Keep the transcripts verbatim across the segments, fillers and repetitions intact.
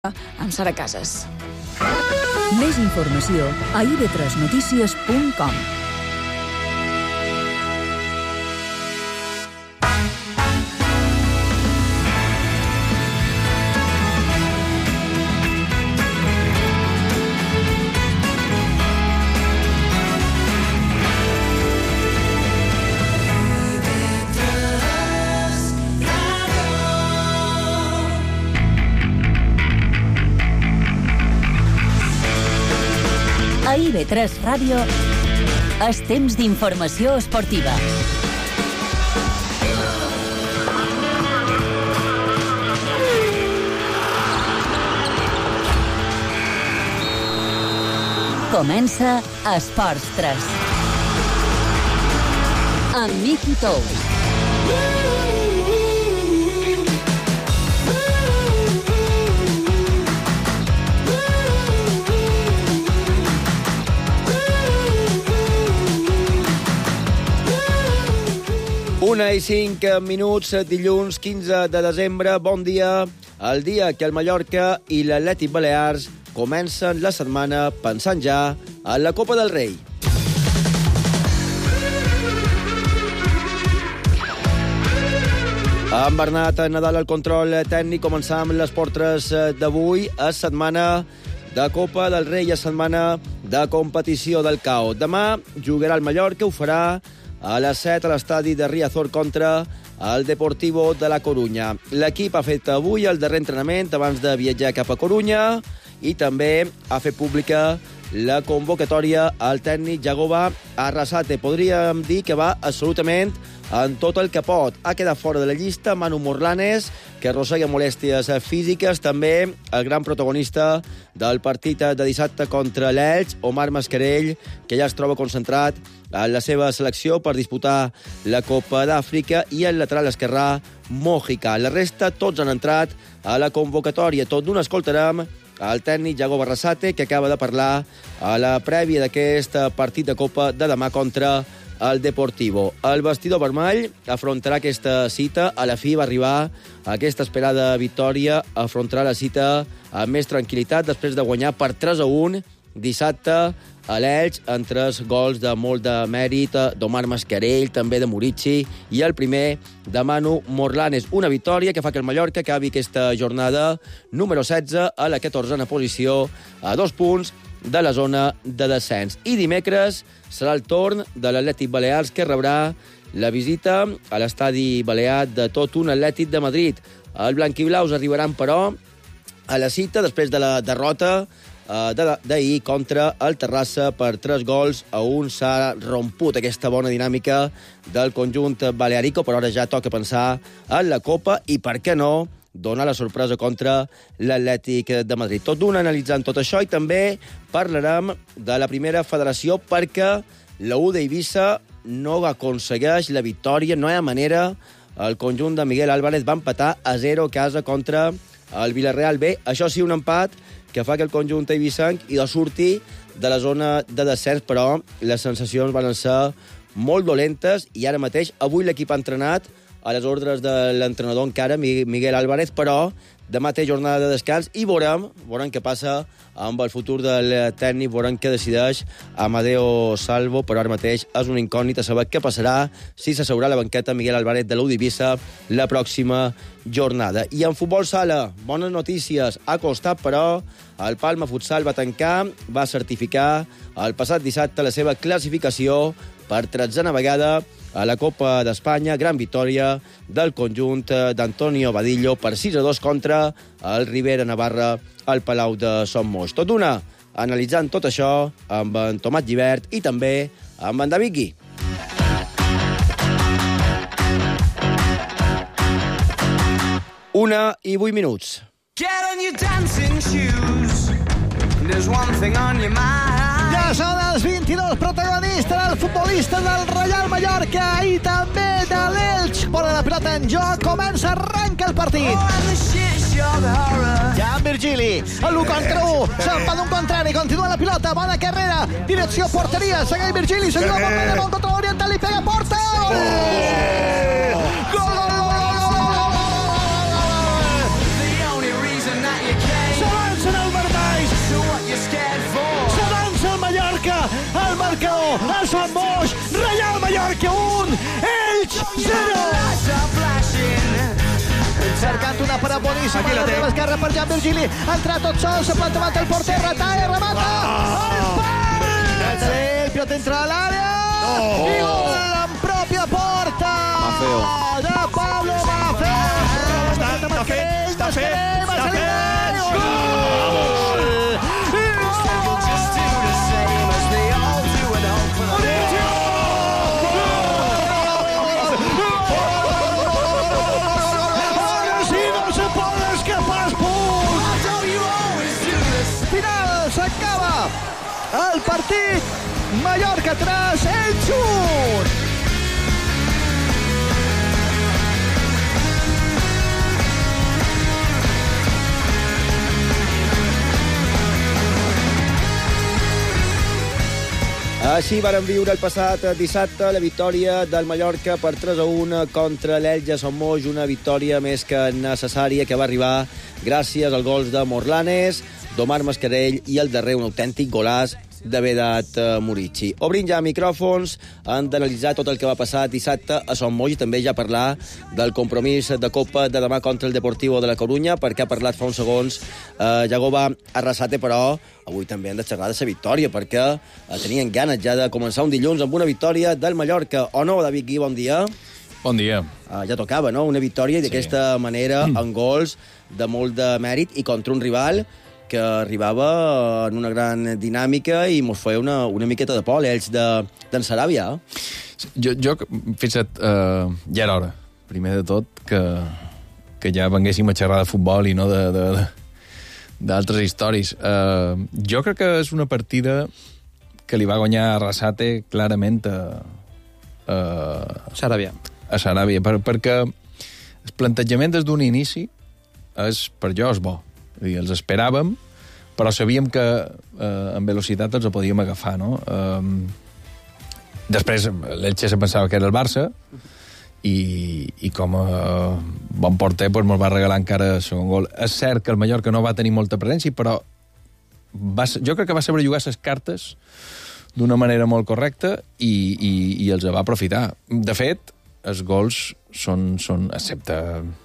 amb Sara Casas. Més informació a i ve tres notícies punt com. A i ve tres Ràdio és temps d'informació esportiva. Comença Esports tres. Amb Miki Tous. Una i cinc minuts, dilluns quinze de desembre. Bon dia. El dia que el Mallorca i l'Atlètic Balears comencen la setmana pensant ja en la Copa del Rei. Amb Bernat Nadal al control tècnic, començam les portres d'avui. És setmana de Copa del Rei, és setmana de competició del C A O. Demà jugarà el Mallorca, ho farà a les set a l'estadi de Riazor contra el Deportivo de la Corunya. L'equip ha fet avui el darrer entrenament abans de viatjar cap a Corunya i també ha fet pública la convocatòria al tècnic Jagoba Arrasate. Podríem dir que va absolutament en tot el que pot. Ha quedat fora de la llista Manu Morlanes, que arrossega molèsties físiques. També el gran protagonista del partit de dissabte contra l'Elx, Omar Mascarell, que ja es troba concentrat en la seva selecció per disputar la Copa d'Àfrica, i el lateral esquerrà Mojica. La resta, tots han entrat a la convocatòria. Tot d'una escoltarem el tècnic Jagoba Arrasate, que acaba de parlar a la prèvia d'aquest partit de Copa de demà contra el Deportivo. El vestidor vermell afrontarà aquesta cita. A la fi va arribar aquesta esperada victòria, afrontarà la cita amb més tranquil·litat després de guanyar per tres a un dissabte a l'Elx, en tres gols de molt de mèrit d'Omar Mascarell, també de Murici, i el primer de Manu Morlanes. Una victòria que fa que el Mallorca acabi aquesta jornada número setze a la catorzena posició, a dos punts de la zona de descens. I dimecres serà el torn de l'Atlètic Balears, que rebrà la visita a l'estadi balear de tot un Atlètic de Madrid. Els blanquiblaus arribaran, però, a la cita després de la derrota d'ahir contra el Terrassa per tres gols a un. S'ha romput aquesta bona dinàmica del conjunt balearico, però ara ja toca pensar en la Copa i, per què no, donar la sorpresa contra l'Atlètic de Madrid. Tot d'una analitzant tot això, i també parlarem de la primera federació, perquè la U d'Eivissa no aconsegueix la victòria, no hi ha manera. El conjunt de Miguel Álvarez va empatar a zero a casa contra el Villarreal B. Això sí, un empat que fa que el conjunt eivissenc i de sortir de la zona de descens, però les sensacions van ser molt dolentes, i ara mateix, avui l'equip ha entrenat a les ordres de l'entrenador encara, Miguel Álvarez, però demà té jornada de descans i veurem, veurem què passa amb el futur del tècnic, veurem què decideix Amadeo Salvo, però ara mateix és una incògnita saber què passarà, si s'asseurà a la banqueta Miguel Álvarez de l'U d'Eivissa la pròxima jornada. I en futbol sala, bones notícies. Ha costat, però el Palma Futsal va tancar, va certificar el passat dissabte la seva classificació per tretzena vegada a la Copa d'Espanya. Gran victòria del conjunt d'Antonio Badillo per sis a dos contra el Rivera Navarra al Palau de Son Moix. Tot d'una, analitzant tot això amb en Tomàs Gibert i també amb en David Gui. Una i vuit minuts. Get on your dancing shoes. There's one thing on your mind. Ja són els vint-i-dos protagonistes, el futbolista del Reial Mallorca i també de l'Elx. Bona la pilota en joc, comença, arranca el partit. Jan Virgili, l'u contra u, se'n va d'un contrari, continua la pilota, bona carrera, direcció porteria, segueix Virgili, segueix la bomba de bon contra l'Oriental i pega porta. Gol! Gol! Gol! cercant una para boníssima a l'esquerra per Jan Virgili, entra tot sol, se planta davant el porter, retalla, remata, el pal! El pilota entra a l'àrea, i gol en pròpia porta de Pablo Mafeo. Està fet, està fet, està fet! Gol! S'acaba el partit, Mallorca tres, Elx un. Així varen viure el passat dissabte la victòria del Mallorca per tres a un contra l'Elx a Sant Moix, una victòria més que necessària que va arribar gràcies als gols de Morlanes, d'Omar Mascarell i el darrer un autèntic golàs de Vedat Murici. Obrim ja micròfons, han d'analitzar tot el que va passar dissabte a Sant Moix i també ja parlar del compromís de Copa de demà contra el Deportivo de la Corunya, perquè ha parlat fa uns segons eh, Jagoba Arrasate, però avui també han de xerrar de la victòria, perquè eh, tenien ganes ja de començar un dilluns amb una victòria del Mallorca. O no, David Gui, bon dia. Bon dia. Uh, ja tocava, no?, una victòria i d'aquesta sí. manera, mm. amb gols de molt de mèrit i contra un rival que arribava en una gran dinàmica i mos feia una, una miqueta de por, l'Elx d'en de, Saràbia. Jo, jo fixa't, uh, ja era hora, primer de tot, que, que ja venguéssim a xerrar de futbol i no d'altres històries. Uh, jo crec que és una partida que li va guanyar Arrasate clarament a, a Saràbia. A Saràbia, per, perquè el plantejament des d'un inici és, per jo, és bo. Dir, els esperàvem, però sabíem que eh, en velocitat els podíem agafar, no? Eh, després, l'Elche se pensava que era el Barça, i, i com a bon porter pues, me'l va regalar encara el segon gol. És cert que el Mallorca no va tenir molta presència, però va, jo crec que va saber jugar les cartes d'una manera molt correcta i, i, i els va aprofitar. De fet, els gols són, són excepte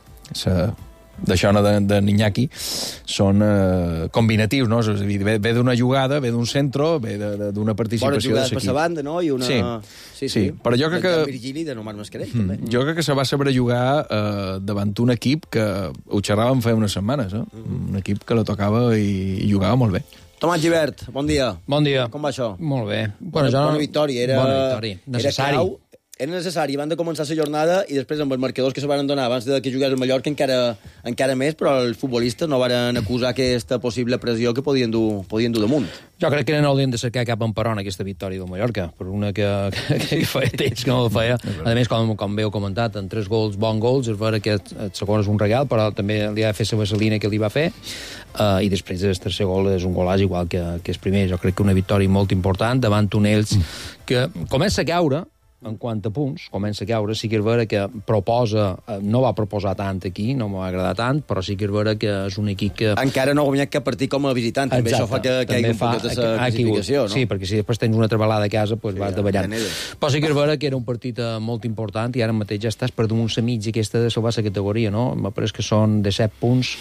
sa, d'això no, de, de Iñaki, són eh, combinatius, no? És a dir, ve, ve d'una jugada, ve d'un centro, ve d'una participació de l'equip. Bona jugada per la banda, no? I una... Sí, sí, sí. Però jo crec que... De Virgili, de Omar Mascarell, mm. també. Jo crec que se va saber jugar eh, davant un equip que ho xerràvem fa unes setmanes, eh? Mm. Un equip que la tocava i, i jugava molt bé. Tomàs Gibert, bon dia. Bon dia. Com va això? Molt bé. Bona, bueno, bona victòria. Era, bona victòria. Necessari. Era clau. Era necessari, van de començar la jornada i després amb els marcadors que se van donar abans de que jugués el Mallorca encara, encara més, però els futbolistes no van acusar aquesta possible pressió que podien dur, podien dur damunt. Jo crec que no haurien de cercar cap emperò en aquesta victòria del Mallorca, per una que, que, que feia temps que no la feia. A més, com, com bé heu comentat, en tres gols, bons gols, és vera que el segon és un regal, però també li ha de fer la vaselina que li va fer, uh, i després el tercer gol és un golàs igual que, que el primer. Jo crec que una victòria molt important davant un Elx que comença a caure, en quant a punts, comença a caure, sí que és vera que proposa, no va proposar tant aquí, no m'ha agradat tant, però sí que és vera que és un equip que... Encara no ha guanyat cap partit com a visitant, també Exacte. Això fa que, que hi hagi un poc de la classificació, no? Sí, perquè si després tens una altra balada a casa, doncs sí, vas davallant. Però sí que és vera que era un partit molt important i ara mateix ja estàs per damunt la mitja aquesta de salvar la categoria, no? M'apareix que són de set punts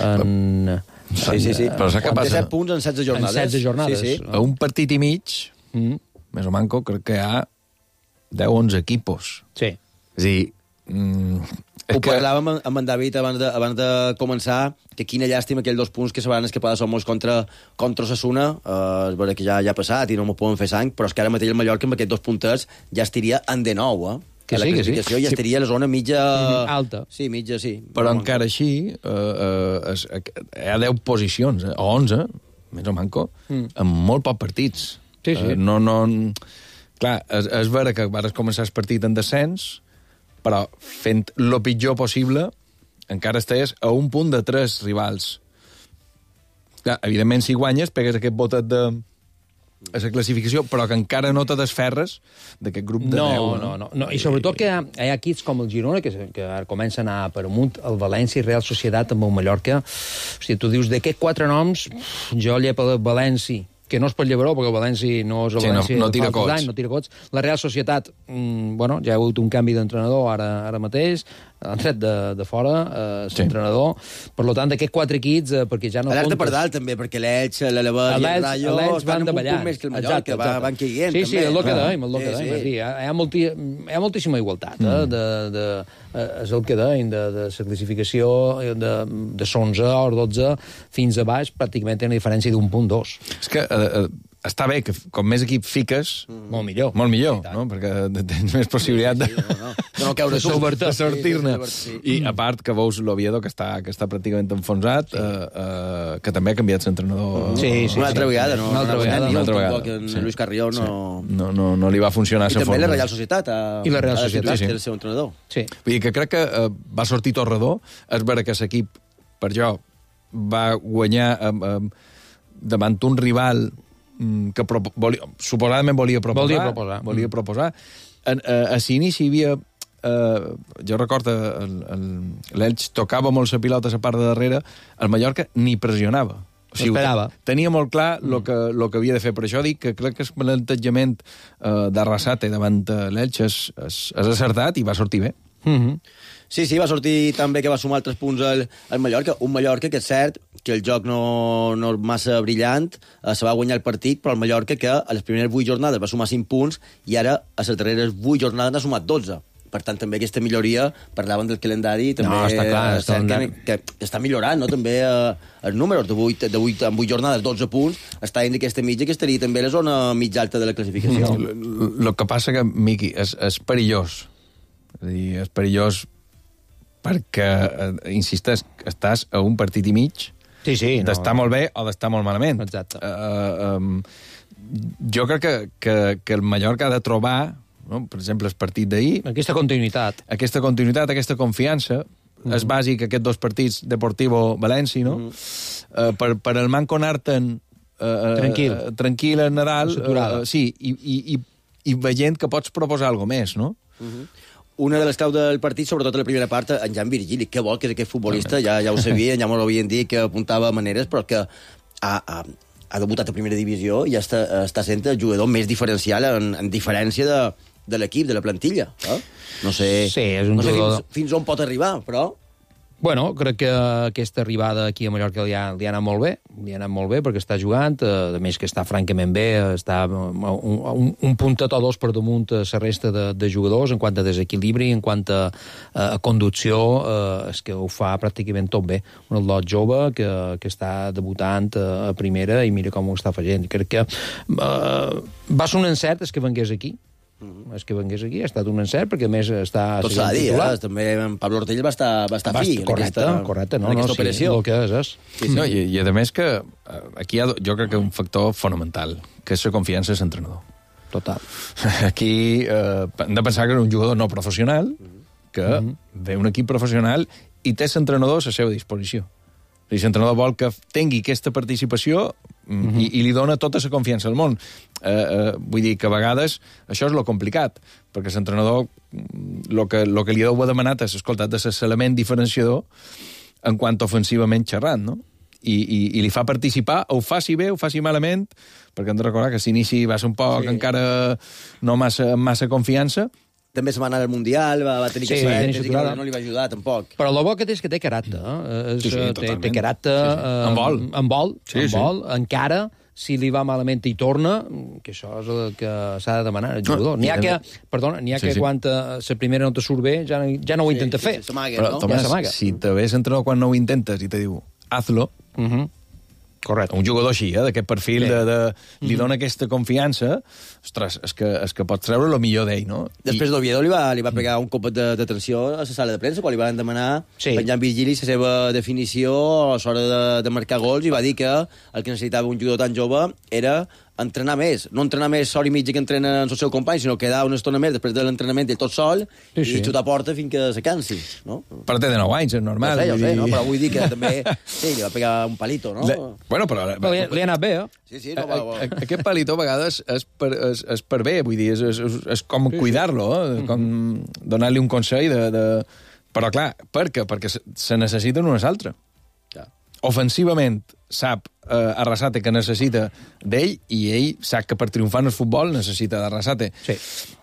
en... Sí, sí, sí. Però saps què passa? De set punts en setze jornades. En setze jornades. Sí, sí. A un partit i mig, mm. més o manco, crec que hi ha deu onze equipos. Sí. És a dir... Mm, Ho que... parlàvem amb en David abans de, abans de començar, que quina llàstima aquells dos punts que se van escapar de Somos contra, contra Osasuna, eh, és vera que ja, ja ha passat i no m'ho poden fer sang, però és que ara mateix el Mallorca amb aquests dos puntets ja estaria en de nou, eh? Que la sí, classificació que sí. ja estaria a la zona mitja... Mm, alta. Sí, mitja, sí. Però no, encara així, eh, eh, es, hi ha deu posicions, eh, o onze, més o manco, mm. amb molt pocs partits. Sí, sí. Eh, no, no... Clar, és, és vera que vas començar el partit en descens, però fent lo pitjor possible, encara estàs a un punt de tres rivals. Clar, evidentment, si guanyes, pegues aquest botet de a la classificació, però que encara no te desferres d'aquest grup de no, deu. No, no, no. I sobretot que hi ha, hi ha equips com el Girona, que, que ara comença a anar per amunt, el València i Real Societat amb el Mallorca. Hosti, tu dius, d'aquests quatre noms, jo llepa el València, que no és per Llevaró, perquè el València no és el sí, València... No, no tira cots. No tira cots. La Real Societat, mmm, bueno, ja ha hagut un canvi d'entrenador ara, ara mateix, l'han tret de, de fora, eh, l'entrenador. Sí. Per tant, d'aquests quatre equips, eh, perquè ja no alerta comptes... per dalt, també, perquè l'Elx, l'Alaves i el Rayo estan en un punt més que el Mallorca, exacte, exacte. van caiguent, sí, també. Sí, és el que dèiem, és el que sí, dèiem. Sí. Hi, ha, hi, ha molti, hi ha moltíssima igualtat, eh? Mm. De, de, eh, és el que dèiem, de, de la classificació de, de onze o dotze fins a baix, pràcticament té una diferència d'un punt dos. És que... Eh, eh... Està bé que com més equip fiques... Mm. Molt millor. Molt millor, no? Perquè tens més possibilitat de, sí, sí, no, no. de no caure de, de sortir-ne. Sí, sí, I a part que veus l'Oviedo, que està, que està pràcticament enfonsat, sí. eh, eh, que també ha canviat l'entrenador... Sí, sí, una altra sí. vegada, no? Una altra no, vegada. Una altra vegada. En sí. Luis Carrió no... Sí. No, no, no li va funcionar I la també forma. la Real Societat. A, I la Real a Societat, sí. sí. El seu entrenador. Sí. Vull dir que crec que eh, va sortir tot redó. És vera que l'equip, per jo, va guanyar eh, eh, davant un rival que pro, volia, suposadament volia proposar. Volia proposar. Volia proposar. En, a, a l'inici hi havia... Eh, jo recordo l'Elx tocava molt la pilota a la part de darrere, el Mallorca ni pressionava. O sigui, esperava. Tenia molt clar el mm. que, lo que havia de fer. Per això dic que crec que el plantejament eh, d'Arrasate davant l'Elx és, és, és acertat i va sortir bé. Mm-hmm. Sí, sí, va sortir també que va sumar altres punts al, al Mallorca. Un Mallorca que és cert que el joc no, no és massa brillant, eh, se va guanyar el partit, però el Mallorca que a les primeres vuit jornades va sumar cinc punts i ara a les darreres vuit jornades n'ha sumat dotze. Per tant, també aquesta milloria, parlaven del calendari, també no, està clar, és cert que, que està millorant, no? També eh, els números de vuit, de vuit, en vuit jornades, dotze punts, està dins d'aquesta mitja que estaria també a la zona mitja alta de la classificació. El que passa que, Miqui, és, és perillós. És a dir, és perillós perquè, eh, insisteix, estàs a un partit i mig sí, sí, d'estar no, molt bé o d'estar molt malament. Exacte. Uh, um, jo crec que, que, que el Mallorca ha de trobar, no? Per exemple, el partit d'ahir... Aquesta continuïtat. Aquesta continuïtat, aquesta confiança, mm. és bàsic aquests dos partits, Deportivo-València, no? Mm. Uh, per, per el Manco Narten... Uh, tranquil. Uh, tranquil, en Nadal. Uh, sí, i, i, i, i veient que pots proposar alguna més, no? Mm-hmm. Una de les claus del partit, sobretot a la primera part, en Jan Virgili. Que vol que és aquest futbolista, ja, ja ho sabia, ja m'ho havien dit, que apuntava maneres, però que ha, ha, ha debutat a primera divisió i ja està, està sent el jugador més diferencial en, en diferència de, de l'equip, de la plantilla. Eh? No sé, sí, és un no sé jugador... fins, fins on pot arribar, però... Bueno, crec que aquesta arribada aquí a Mallorca li ha, li ha anat molt bé, li ha anat molt bé perquè està jugant, eh, a més que està francament bé, està un, un, un puntet o dos per damunt a la resta de, de jugadors en quant a desequilibri, en quant a, a conducció, eh, és que ho fa pràcticament tot bé. Un lot jove que, que està debutant a, a primera i mira com ho està fent. Crec que eh, va ser un encert és que vengués aquí. Mm-hmm. És que vengués aquí, ha estat un encert, perquè a més està... Tot s'ha de dir, eh? També en Pablo Ortell va estar, va estar fi en correcte, aquesta, correcte, no, en aquesta no, operació. Sí, el que és, és. Sí, sí. No, i, I a més que aquí hi ha, jo crec que un factor fonamental, que és la confiança en l'entrenador. Total. Aquí eh, hem de pensar que és un jugador no professional, que mm-hmm. ve un equip professional i té l'entrenador a la seva disposició. Si l'entrenador vol que tingui aquesta participació mm-hmm. i, i li dona tota la confiança al món. Eh, eh, vull dir que a vegades això és lo complicat, perquè l'entrenador el que, lo que li deu haver demanat és, escolta, de ser l'element diferenciador en quant ofensivament xerrant, no? I, i, i li fa participar, o ho faci bé, o ho faci malament, perquè hem de recordar que s'inici va ser un poc sí. encara no massa, massa confiança. També se va anar al Mundial, va, va tenir sí, que ser, sí, que no li va ajudar, tampoc. Però el bo que té és que té caràcter. Eh? Sí, sí, té, té caràcter... Sí, sí. En vol. En vol, sí, en sí. vol. Encara, si li va malament i torna, que això és el que s'ha de demanar al jugador. N'hi ha que, perdona, n'hi ha sí, que sí. quan la primera no te surt bé, ja, ja no ho intenta sí, fer. Sí, s'amaga, però, no? Tomàs, ja si te ves entrenador quan no ho intentes i te diu, hazlo, uh-huh. Correcte. Un jugador així, eh, d'aquest perfil, de, de, li dona aquesta confiança, ostres, és que, és que pots treure el millor d'ell, no? Després I... d'Oviedo li, va, li va pegar un cop de, de tensió a la sala de premsa, quan li van demanar sí. a Jan Virgili la seva definició a l'hora de, de marcar gols, i va dir que el que necessitava un jugador tan jove era entrenar més, no entrenar més hora i mitja que entrena amb el seu company, sinó quedar una estona més després de l'entrenament ell tot sol sí, sí. i xutar porta fins que se cansi, no? Però té de nou anys, és normal. Ja sé, ja sé, no? Però vull dir que també sí, li va pegar un palito, no? Le... Bueno, però... però li, li ha anat bé, eh? Sí, sí, no, va, va. Aquest palito a vegades és per, és, és per bé, vull dir, és, és, és com sí, cuidar-lo, eh? Com donar-li un consell de, de... Però clar, per què? Perquè se necessiten unes altres. Ja. Ofensivament sap eh, Arrasate que necessita d'ell i ell sap que per triomfar en el futbol necessita d'Arrasate. Sí.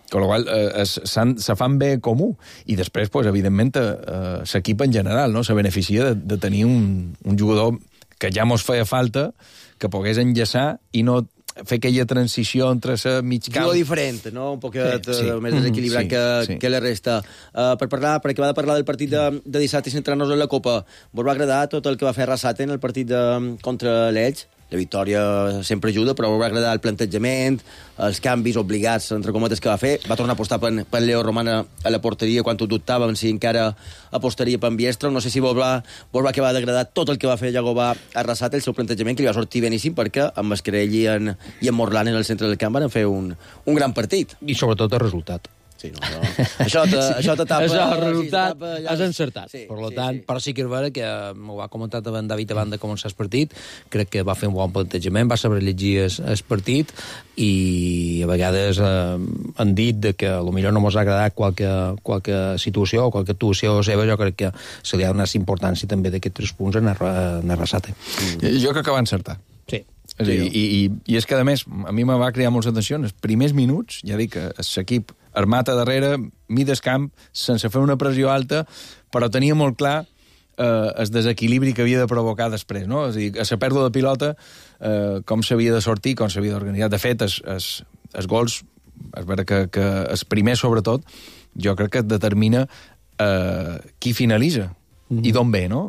Con la qual eh, es, se fan bé comú. I després, pues, evidentment, eh, l'equip en general, no? Se beneficia de, de tenir un, un jugador que ja mos feia falta, que pogués enllaçar i no fer aquella transició entre la mig camp. Jugador diferent, no? Un poquet sí, sí. més desequilibrat sí, que, sí. que la resta. Uh, per parlar, per acabar de parlar del partit de, de dissabte i centrar-nos en la Copa, vos va agradar tot el que va fer Arrasate en el partit de, contra l'Elx? La victòria sempre ajuda, però va agradar el plantejament, els canvis obligats, entre cometes, que va fer. Va tornar a apostar per, per Leo Romana a la porteria quan ho dubtàvem si encara apostaria per Biestro. No sé si vos va, vos va acabar d'agradar tot el que va fer Llagobà a Arrasate, el seu plantejament, que li va sortir beníssim, perquè amb Mascarell i en, i en Morlan en el centre del camp van fer un, un gran partit. I sobretot el resultat. Sí, no, no. Això te, això te tapa... Això, el resultat, sí, tapa, has encertat. Sí, per sí, tant, sí. Però sí que és vera que m'ho ha comentat abans David abans de començar el partit, crec que va fer un bon plantejament, va saber llegir el, el partit i a vegades eh, han dit de que potser no mos ha agradat qualque, qualque situació o qualque actuació seva, jo crec que se li ha donat importància també d'aquests tres punts en Arrasate. Mm. Jo crec que va encertar. Sí. És a dir, i, i, I és que, a més, a mi me va crear molta atenció. En els primers minuts, ja dic que l'equip armat a darrere, mides camp, sense fer una pressió alta, però tenia molt clar eh, el desequilibri que havia de provocar després, no? És a dir, a la pèrdua de pilota, eh, com s'havia de sortir, com s'havia d'organitzar. De fet, els, els, els gols, és vera que, que el primer, sobretot, jo crec que determina eh, qui finalitza mm-hmm. i d'on ve, no?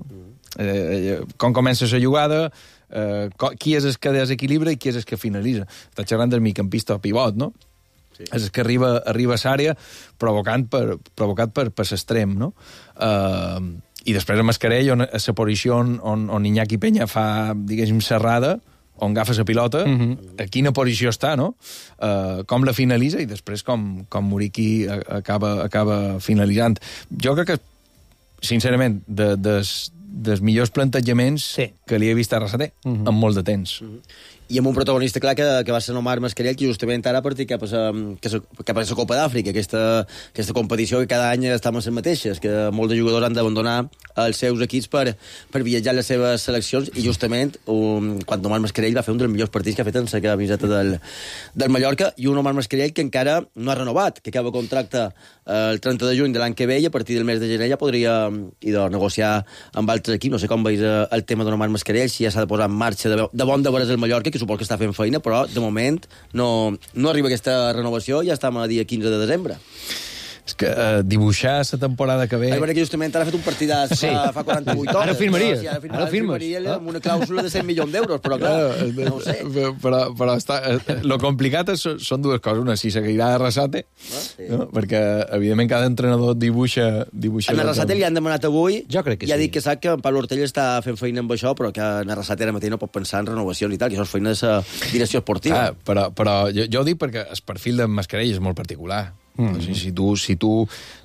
Eh, com comença la jugada, eh, qui és el que desequilibra i qui és el que finalitza. Està xerrant del migcampista o pivot, no? Sí. És el que arriba, arriba a l'àrea provocant per, provocat per, per l'extrem, no? Uh, I després a Mascarell, on, a la posició on, on, on Iñaki Peña fa, diguéssim, serrada, on agafa la pilota, mm-hmm. a quina posició està, no? Uh, com la finalitza i després com, com Muriqui acaba, acaba finalitzant. Jo crec que, sincerament, de, des, dels millors plantejaments sí. que li he vist a Arrasate mm-hmm. en molt de temps. Mm-hmm. I amb un protagonista clar que, que va ser Omar Mascarell, que justament ara partit cap a la, cap a la Copa d'Àfrica, aquesta, aquesta competició que cada any estan les mateixes, que molts de jugadors han d'abandonar els seus equips per, per viatjar a les seves seleccions, i justament um, quan Omar Mascarell va fer un dels millors partits que ha fet en la camiseta del, del Mallorca, i un Omar Mascarell que encara no ha renovat, que acaba contracte el trenta de juny de l'any que ve, i a partir del mes de gener ja podria idò, negociar amb altres equips. No sé com veus el tema d'un Omar Mascarell, si ja s'ha de posar en marxa de, de bon de veres el Mallorca, que suposo que està fent feina, però de moment no, no arriba aquesta renovació, ja estem a dia quinze de desembre. És que uh, dibuixar la temporada que ve... A veure que justament ara ha fet un partidàs sí. fa, fa quaranta-vuit hores. Ara firmaria. No? Sí, ara, firma, ara firmes. firmaria amb una clàusula de cent milions d'euros, però clar, no ho sé. Però, però està, lo complicat és, són dues coses. Una, si seguirà Arrasate, ah, sí. no? Perquè, evidentment, cada entrenador dibuixa... dibuixa en Arrasate li han demanat avui, jo crec que ja sí. dic que sap que en Pablo Ortella està fent feina amb això, però que en Arrasate ara mateix no pot pensar en renovacions i tal, que això és feina de la direcció esportiva. Ah, però, però jo, jo ho dic perquè el perfil de Mascarell és molt particular. Mm. Si, si, tu, si, tu,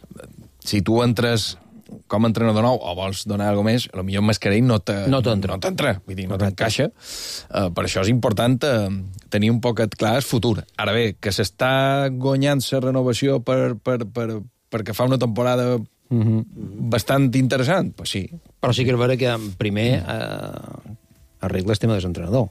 si tu entres com a entrenador nou o vols donar alguna més, potser Mascarell no t'entra. No t'entra. No t'entra, vull dir, no t'encaixa. Uh, per això és important uh, tenir un poquet clar el futur. Ara bé, que s'està guanyant la renovació per, per, per, perquè fa una temporada mm-hmm. bastant interessant, pues sí. Però sí que és vera que primer eh, arregla el tema de l'entrenador.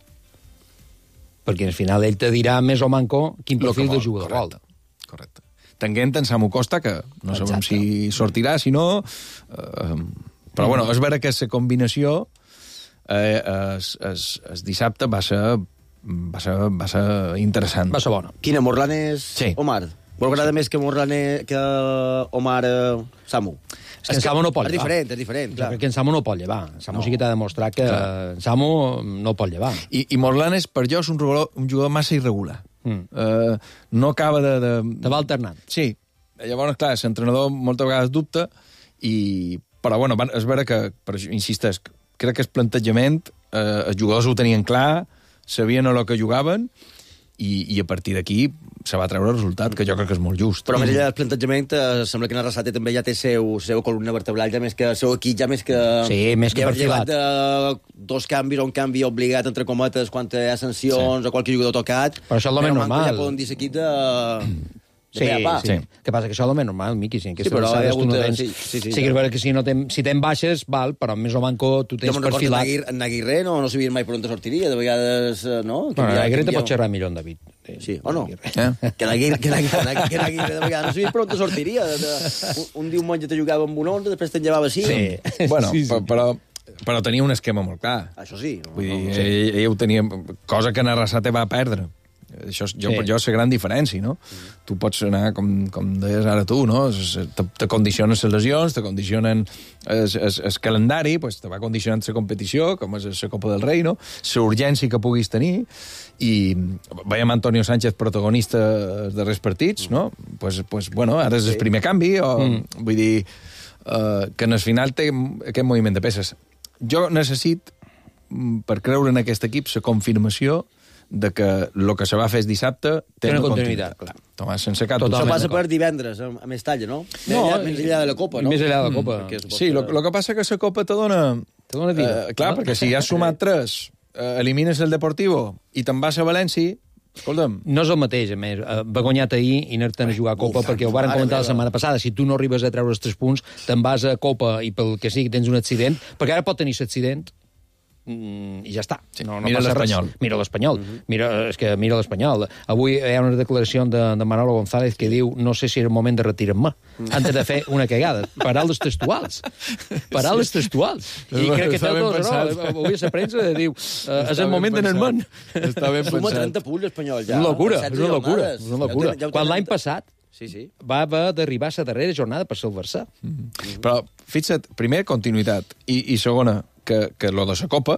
Perquè al final ell te dirà més o manco quin perfil de jugador vol. Correcte. Tenint en Samu Costa, que no sabem Exacte. si sortirà, si no... Eh, però, bueno, és vera que la combinació eh, es, es, es dissabte va ser, va, ser, va ser interessant. Va ser bona. Quina, Morlan és sí. Omar? Vos agrada sí. més que Morlan és, que Omar eh, Samu? És que en Samu no pot llevar. És diferent, és diferent, clar. Jo crec que en Samu no pot llevar. En Samu no. sí que t'ha demostrat que clar. en Samu no pot llevar. I, i Morlan és, per jo, és un jugador, un jugador massa irregular. Mm. Uh, no acaba de, de... Te va alternant. Sí. Llavors, clar, l'entrenador moltes vegades dubta, i... però, bueno, és vera que, però insisteix, crec que el plantejament, eh, els jugadors ho tenien clar, sabien a lo que jugaven, i, i a partir d'aquí se va treure el resultat, que jo crec que és molt just. Però més enllà del plantejament, eh, sembla que en Arrasate també ja té seu, seu columna vertebral, ja més que seu equip, ja més que... Sí, més que perfilat. De dos canvis o un canvi obligat, entre cometes, quan hi ha sancions sí. o qualque jugador tocat. Però això és el més normal. Ja poden dir l'equip de... Sí, pa. sí. Què passa? Que això és el més normal, Miqui. Si Sí, però hi ha hagut... no eh, tens... Sí, sí, sí. Sí, que és veritat que si, no ten, si tens baixes, val, però més o manco tu Jo tens me'n recordo perfilat... en Aguirre, en Aguirre no, no sabien mai per on sortiria, de vegades, eh, no? Bueno, Canvia- Aguirre te canvia- pot xerrar millor en David. Sí, o no? Eh? Que l'Aguirre, que l'Aguirre, que l'Aguirre de vegades no sabia per on sortiria. De, de, un, un diumenge te jugava amb un onze, després te'n llevava cinc. Sí. Bueno, Sí, sí. però, però tenia un esquema molt clar. Això sí. No, Vull dir, no, no, no sé. ell, ell ho tenia... Cosa que en Arrasate va perdre. Això, és- jo, Sí. per jo és la gran diferència, no? Mm. Tu pots anar, com, com deies ara tu, no? Es- Te, te condicionen les lesions, te condicionen el calendari, pues, te va condicionant la competició, com és la Copa del Rei, no? La urgència que puguis tenir, i veiem Antonio Sánchez protagonista dels darrers partits, no? Pues, pues, bueno, ara és el primer canvi, o, mm. vull dir, uh, que en el final té aquest moviment de peces. Jo necessit, mm, per creure en aquest equip, la confirmació de que el que se va fer dissabte té Té una una continuïtat, continuïtat. Tomàs, sense cap Totalment. Això dubte. passa per divendres, a, a Mestalla, no? Més, No, enllà, més enllà de la Copa, no? Més enllà de la Copa. Perquè suposo Sí, el que- que passa que la Copa te dona... Te dona vida. Eh, clar, no? perquè si ja has sumat tres, eh, elimines el Deportivo i te'n vas a València, escolta'm, No és el mateix, a més. Eh, Va guanyar ahir i anar-te'n a jugar a Copa, Uf, perquè ho varen mare comentar la meva. setmana passada. Si tu no arribes a treure els tres punts, te'n vas a Copa i pel que sigui tens un accident, perquè ara pot tenir l'accident mm, i ja està. Sí, no, no mira passa l'Espanyol. res. Mira l'Espanyol. Uh -huh. Mira, és que mira l'Espanyol. Avui hi ha una declaració de, de Manolo González que diu no sé si és el moment de retirar-me antes de fer una cagada. Paraules textuals. Paraules sí. textuals. I crec que té Està ben dos, no? pensat. Avui a la premsa diu eh, és el moment d'anar-me'n. Està ben Suma pensat. trenta punts l'Espanyol, ja. És una locura, setze és una locura. jornades. És una locura. Ja ho té- ja ho té Quan l'any trenta. passat Sí, sí. va haver d'arribar a la darrera jornada per ser el Barça. Mm. Però, fixa't, primer, continuïtat, i, i segona, que, que lo de la Copa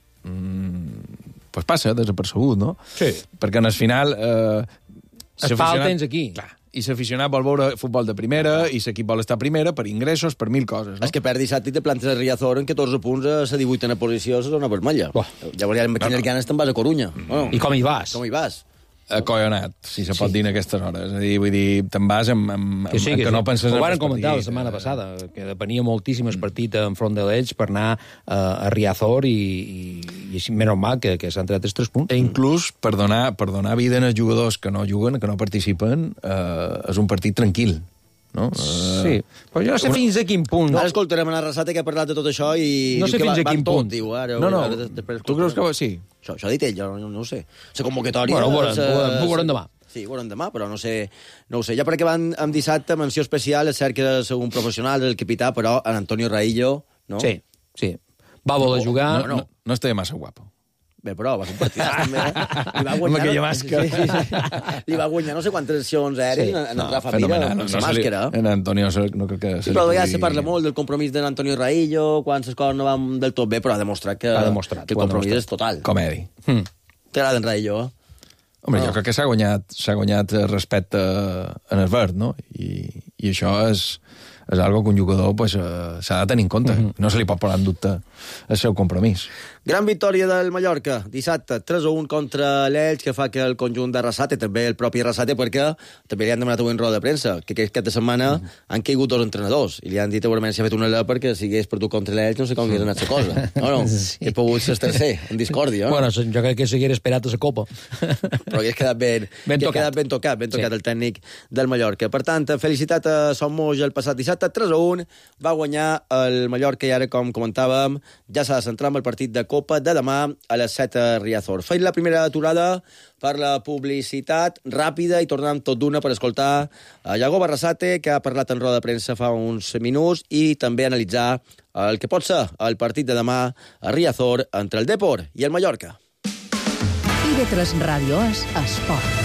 mm, pues passa desapercebut, no? Sí. Perquè en el final... Eh, Es fa el temps aquí. Clar, i l'aficionat vol veure futbol de primera, i l'equip vol estar a primera per ingressos, per mil coses, no? És que per dissabte te plantes a Riazor en catorze punts a la divuitena posició a la zona vermella. Buah. Llavors ja amb quines ganes te'n vas a Corunya. Bueno, I com hi vas? com hi vas? Acollonat, si se pot dir en aquestes hores. És a dir, vull dir, te'n vas amb, amb, amb Que sí, que, que sí. no penses Ho en varen el comentar la partit. setmana passada, que depenia moltíssim el partit enfront de l'Elx per anar uh, a Riazor i, i, i així, menys mal que, que s'han tret els tres punts. I inclús per donar, per donar vida als jugadors que no juguen, que no participen, eh, és un partit tranquil. No? Sí, però jo no sé fins a quin punt. Ara escoltarem en Arrasate que ha parlat de tot això i... No diu sé que fins va- a quin van tot, punt. Diu, ara, No, no, ara, després tu creus que va... escoltarem. Sí. Això, això ha dit ell, jo no, no ho sé. La convocatòria... Bueno, ho veurem, se- ho veurem, ho veurem se- demà. Sí, ho veurem demà, però no sé, no ho sé. Ja perquè van amb dissabte, menció especial, és cert que és un professional, el capità, però en Antonio Raillo, no? Sí, sí. Va voler jugar... No, no, no estava massa guapo. Bé, però va ser un partidàs, també. Eh? Li va Amb guanyar... aquella màscara. Sí, sí, sí. Li va guanyar no sé quantes accions aèries Sí. sí. en, en No, Rafa Mira, fenomenal. amb No, la no se li- màscara. En Antonio se- no crec que se Sí, li però a vegades pugui- se parla molt del compromís d'Antonio Raillo, quan les coses no van del tot bé, però ha demostrat que, Ha demostrat, que el ho ha compromís demostrat. és total. Comedi. Hmm. T'agrada en Raillo, eh? Home, No. jo crec que s'ha guanyat, s'ha guanyat respecte en el verd, no? I, i això és, és algo que un jugador pues, eh, s'ha de tenir en compte. Mm -hmm. No se li pot posar en dubte el seu compromís. Gran victòria del Mallorca, dissabte, tres a un contra l'Elx, que fa que el conjunt de Arrasate, també el propi Arrasate, perquè també li han demanat avui en roda de premsa, que aquesta setmana mm. han caigut dos entrenadors, i li han dit segurament si ha fet una L perquè si hagués perdut contra l'Elx no sé com hagués anat la cosa. No, no, sí. Que he pogut ser tercer, en discòrdia. No? Bueno, jo crec que s'hagués esperat a la Copa. Però hagués quedat ben, Ben que ha tocat. quedat ben tocat, ben tocat Sí. el tècnic del Mallorca. Per tant, felicitat a Son Moix el passat dissabte, tres a un, va guanyar el Mallorca i ara, com comentàvem, ja s'ha de centrar en el partit de Copa de demà a les set a Riazor. Feim la primera aturada per la publicitat ràpida i tornem tot d'una per escoltar a Iago Barrasate, que ha parlat en roda de premsa fa uns minuts, i també analitzar el que pot ser el partit de demà a Riazor entre el Depor i el Mallorca. I de tres Ràdio és Esport.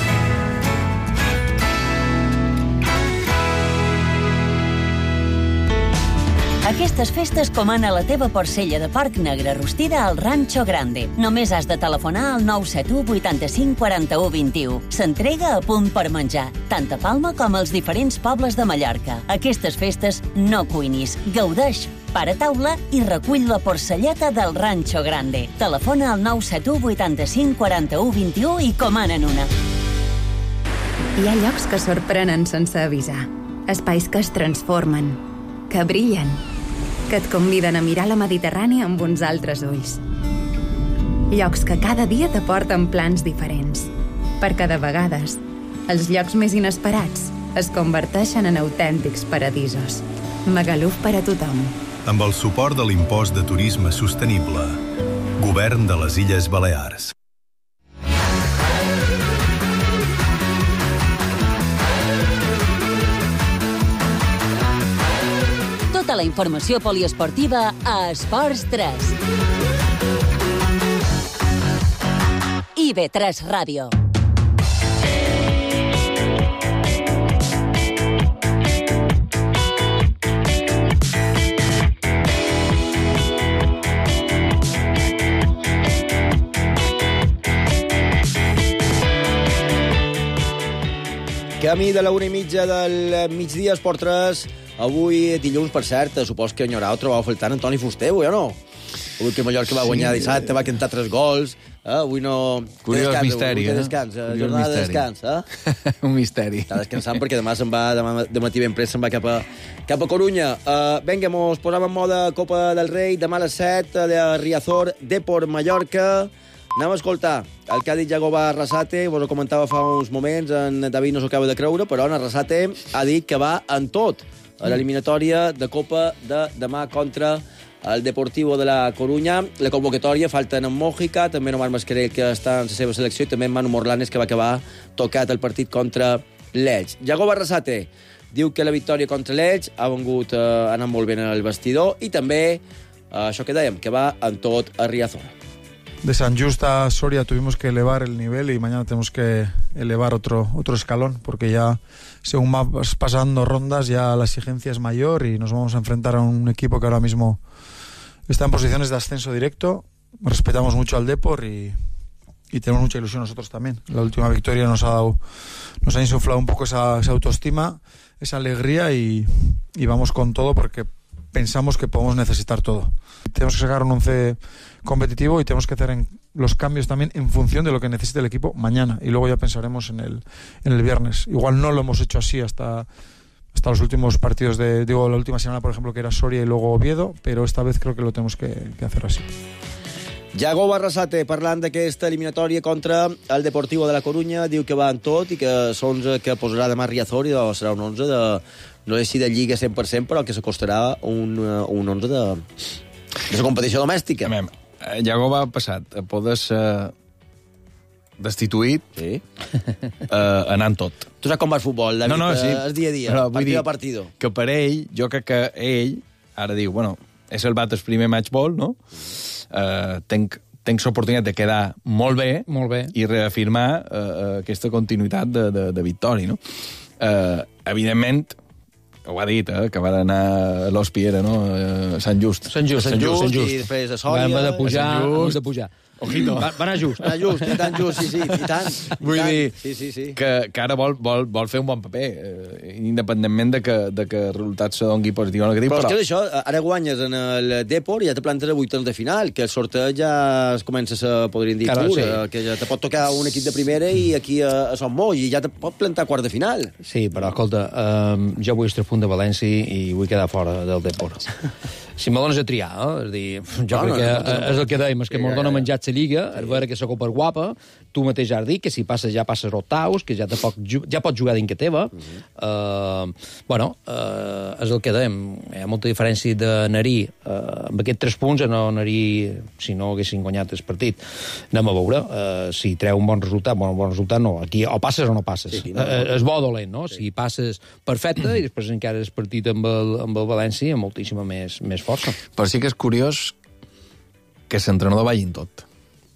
Aquestes festes comana la teva porcella de porc negre rostida al Rancho Grande. Només has de telefonar al nou set u vuitanta-cinc quaranta-u vint-i-u. S'entrega a punt per menjar, tant a Palma com als diferents pobles de Mallorca. Aquestes festes no cuinis, gaudeix, para taula i recull la porcelleta del Rancho Grande. Telefona al nou set u vuitanta-cinc quaranta-u vint-i-u i comanen una. Hi ha llocs que sorprenen sense avisar. Espais que es transformen, que brillen, que et conviden a mirar la Mediterrània amb uns altres ulls. Llocs que cada dia t'aporten plans diferents, perquè de vegades Els llocs més inesperats es converteixen en autèntics paradisos. Magaluf per a tothom. Amb el suport de l'impost de turisme sostenible. Govern de les Illes Balears. Tota la informació poliesportiva a Esports tres. I B tres Ràdio. Camí de la una i mitja del migdia, Esport tres. Avui, dilluns, per cert, supos que enyorau trobau faltant Antoni Fuster, avui o no? Avui que Mallorca va guanyar sí, dissabte, va cantar tres gols. Eh? Avui no... Curiós descans, misteri, avui eh? Descans, eh? Curiós Jornada misteri. de descans, eh? Un misteri. Està descansant perquè demà se'n va, demà de matí ben pressa se'n va cap a, cap a Corunya. Uh, vinga, mos posam en moda Copa del Rei, demà a les set, de Riazor, Depor, Mallorca. Anem a escoltar el que ha dit Jagoba Arrasate, vos ho comentava fa uns moments, en David no s'ho acaba de creure, però en Arrasate ha dit que va en tot a l'eliminatòria de Copa de demà contra el Deportivo de la Corunya. La convocatòria falta en Mòjica, també en Omar Mascarell, que està en la seva selecció, i també en Manu Morlanes, que va acabar tocat el partit contra l'Elx. Jagoba Arrasate diu que la victòria contra l'Elx ha vengut eh, anant molt bé en el vestidor, i també eh, això que dèiem, que va en tot a Riazor. De San Just a Soria tuvimos que elevar el nivel y mañana tenemos que elevar otro, otro escalón, porque ya según vas pasando rondas ya la exigencia es mayor y nos vamos a enfrentar a un equipo que ahora mismo está en posiciones de ascenso directo. Respetamos mucho al Depor y, y tenemos mucha ilusión nosotros también. La última victoria nos ha dado, nos ha insuflado un poco esa, esa autoestima, esa alegría y, y vamos con todo porque pensamos que podemos necesitar todo. Tenemos que sacar un once competitivo y tenemos que hacer en, los cambios también en función de lo que necesite el equipo mañana, y luego ya pensaremos en el, en el viernes. Igual no lo hemos hecho así hasta, hasta los últimos partidos de, digo, la última semana, por ejemplo, que era Soria y luego Oviedo, pero esta vez creo que lo tenemos que, que hacer así. Jagoba Arrasate, parlant d'aquesta eliminatòria contra el Deportivo de la Corunya, diu que va en tot i que l'onze que posarà demà Riazor i serà un onze de, no sé si de lliga cent per cent, però que s'acostarà un, un onze de, de la competició domèstica. Mem, Jagoba ha passat a poder ser destituït sí. eh, anant tot. Tu saps com va el futbol, David? No, no, sí. És dia a dia, Però, partido dir, a partido. Que per ell, jo crec que ell ara diu, bueno, he salvat el primer matchball, no? Uh, tenc, tenc l'oportunitat de quedar molt bé, molt bé. I reafirmar uh, aquesta continuïtat de, de, de victòria, no? Uh, evidentment, ho ha dit, eh, que va anar a l'Hospiera, no? Uh, Sant Just. Sant Just, Sant Just, Sant Just. i després a Sòria. Vam de pujar, a Sant Just. hem de pujar. Ojito. Va, va anar just. Va anar just, i tant just, sí, sí, i tant. I Vull tant. dir sí, sí, sí. Que, que ara vol, vol, vol fer un bon paper, eh, independentment de que, de que el resultat se doni positiu o negatiu. Però, però és que això, ara guanyes en el Depor i ja te plantes a vuitens de final, que el sorteig ja es comença a, podríem dir, Claro, pur, sí. que ja te pot tocar un equip de primera i aquí a, a Son Moll, i ja te pot plantar a quart de final. Sí, però escolta, um, jo vull estar a punt de València i vull quedar fora del Depor. Si me dones a triar, eh? És dir, jo No, crec no, que no, no, no. és el que dèiem, és que Sí, me'l ja, dona ja. menjat la Lliga, a veure que la Copa és guapa, tu mateix has dit que si passes ja passes octaus, que ja, te poc, ja pots jugar dins que teva. Uh -huh. uh, bueno, uh, és el que dèiem, hi ha molta diferència d'anar-hi uh, amb aquests tres punts a no anar-hi si no haguessin guanyat el partit. Anem a veure uh, si treu un bon resultat. Bueno, un bon resultat no, aquí o passes o no passes. Sí, sí, no, no. Uh, és bo o dolent, no? Sí. Si passes perfecte i després encara el partit amb el, amb el València, moltíssima més, més força. Però sí que és curiós que l'entrenador vagi en tot.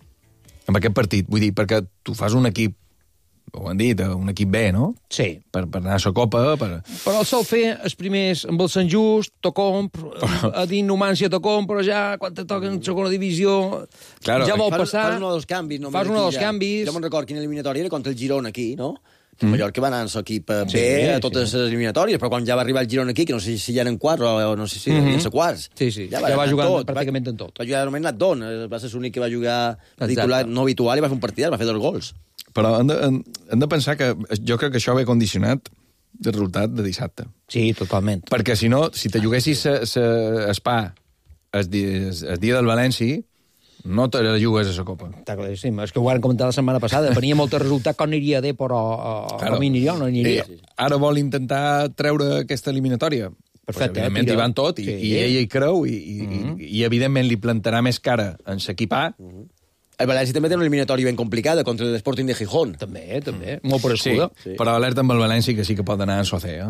Amb aquest partit, vull dir, perquè tu fas un equip, ho han dit, un equip B, no? Sí. Per, per anar a la Copa, per... Però el sol fer els primers amb el Sant Just, t'ho compro, a dins Numància t'ho compro, ja quan te toquen en segona divisió, Claro, ja vol fas, passar... Fas un dels canvis. No, Fas un dels ja. canvis. Jo me'n record quina eliminatòria era contra el Girona aquí, no? Mm. Mallorca va anar en l'equip B Sí, a totes sí. les eliminatòries, però quan ja va arribar el Girona aquí, que no sé si ja eren quatre o no sé si Mhm. eren quarts. Sí, sí, ja anar va en jugar tot. pràcticament va, en tot. Va jugar només anat don, va ser l'únic que va jugar Exacte. titular no habitual i va fer un partit, va fer dos gols. Però hem de, hem, hem de pensar que jo crec que això ve condicionat del resultat de dissabte. Sí, totalment. Perquè si no, si te juguessis el spa el dia, el dia del València, no te la jugues a la Copa. Està claríssim. És que ho vam comentar la setmana passada. Venia molt resultat quan aniria de, però a, a mi aniria o no aniria. I ara vol intentar treure aquesta eliminatòria. Perfecte. Pues, evidentment, hi van tot, i, sí. i ell hi creu, i, i, mm -hmm. i, i evidentment li plantarà més cara en l'equip A. Mm -hmm. El València també té una eliminatòria ben complicada contra l'Sporting de Gijón. També, també. Molt per escuda. Sí, sí. Però alerta amb el València que sí que pot anar a Soce, eh?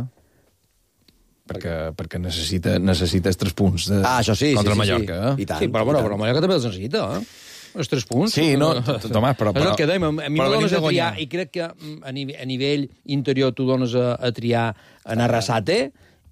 Perquè, perquè necessita, necessita els tres punts de, ah, això sí, contra sí, sí, Mallorca. Sí. Eh? I tant, sí, però, bueno, però el Mallorca també els necessita, eh? Els tres punts. Sí, no, Tomàs, però... És el que dèiem, a mi m'ho dones a triar, guanyar. i crec que a nivell, a nivell interior tu dones a, a triar en Arrasate,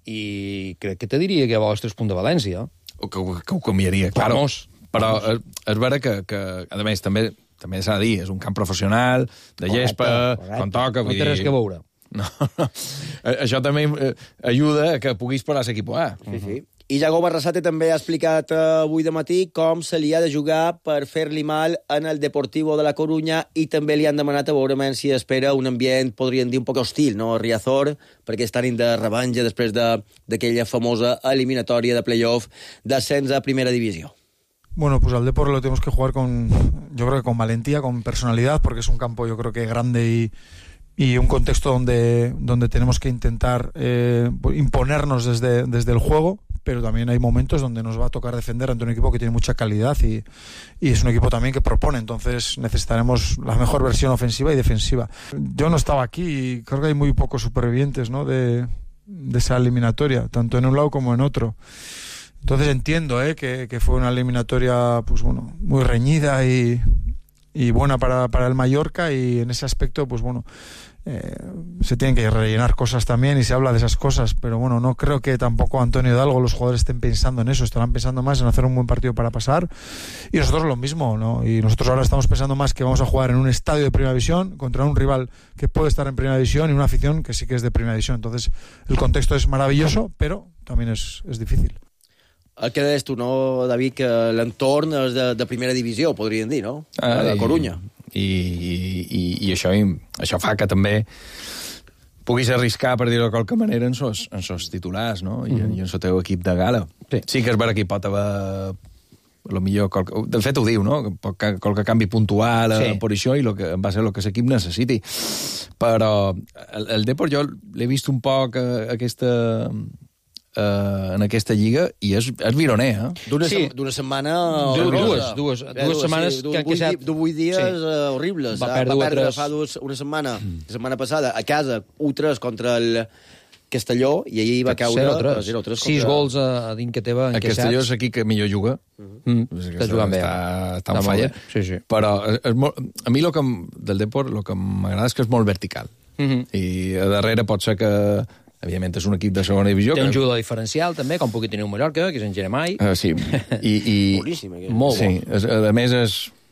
i crec que te diria que vols tres punts de València. O que, que ho canviaria, claro. Vamos. Però és, és vera que, que, a més, també també s'ha de dir, és un camp professional, de gespa, quan toca... No té res que veure. No, no. Això també ajuda a que puguis parar l'equip A. Sí, sí. I Jago Barrasate també ha explicat avui de matí com se li ha de jugar per fer-li mal en el Deportivo de la Corunya, i també li han demanat a veure si espera un ambient, podríem dir, un poc hostil, no? A Riazor, perquè estan de revenja després d'aquella de, famosa eliminatòria de playoff d'ascens a primera divisió. Bueno, pues al Depor lo tenemos que jugar con, yo creo que con valentía, con personalidad, porque es un campo, yo creo que grande y, y un contexto donde, donde tenemos que intentar eh, imponernos desde, desde el juego, pero también hay momentos donde nos va a tocar defender ante un equipo que tiene mucha calidad y, y es un equipo también que propone, entonces necesitaremos la mejor versión ofensiva y defensiva. Yo no estaba aquí y creo que hay muy pocos supervivientes, ¿no?, de, de esa eliminatoria, tanto en un lado como en otro. Entonces entiendo ¿eh? que, que fue una eliminatoria pues bueno, muy reñida y, y buena para, para el Mallorca, y en ese aspecto pues bueno eh, se tienen que rellenar cosas también y se habla de esas cosas, pero bueno, no creo que tampoco Antonio Hidalgo, los jugadores estén pensando en eso, estarán pensando más en hacer un buen partido para pasar, y nosotros lo mismo, ¿no? Y nosotros ahora estamos pensando más que vamos a jugar en un estadio de primera división contra un rival que puede estar en primera división y una afición que sí que es de primera división, entonces el contexto es maravilloso, pero también es, es difícil. El que deies tu, no, David, que l'entorn és de, de primera divisió, podríem dir, no? Ah, de Corunya. I, i, i això, això fa que també puguis arriscar, per dir-ho de qualque manera, en sos, en sos titulars, no? I, mm. i en el teu equip de gala. Sí, sí que és vera que hi pot haver... Lo millor, qualque, de fet ho diu, no? Qualque, qualque canvi puntual sí. per això, i lo que, va ser el que l'equip necessiti. Però el, el Depor jo l'he vist un poc eh, aquesta... Uh, en aquesta lliga, i és, és vironer, eh? D'una sí. se, setmana... Du, dues, dues, dues, dues setmanes sí, que han queixat... Vuit dies sí. uh, horribles. Va perdre, va perdre tres... fa dues, una setmana, mm. la setmana passada, a casa, u tres contra el Castelló, i allí va caure... zero tres. sis gols a, a dins que teva encaixats. El Castelló és aquí que millor juga. Mm. Està jugant bé. Està, està en falla. Sí, sí. Però és molt, a mi lo que, del Depor el que m'agrada és que és molt vertical. Mm -hmm. I a darrere pot ser que... Evidentment, és un equip de segona divisió. Té un que... jugador diferencial, també, com pugui tenir un Mallorca, que és en Jeremai. Uh, sí, i... i... Boníssim, aquest. Molt bo. Sí, és, a més és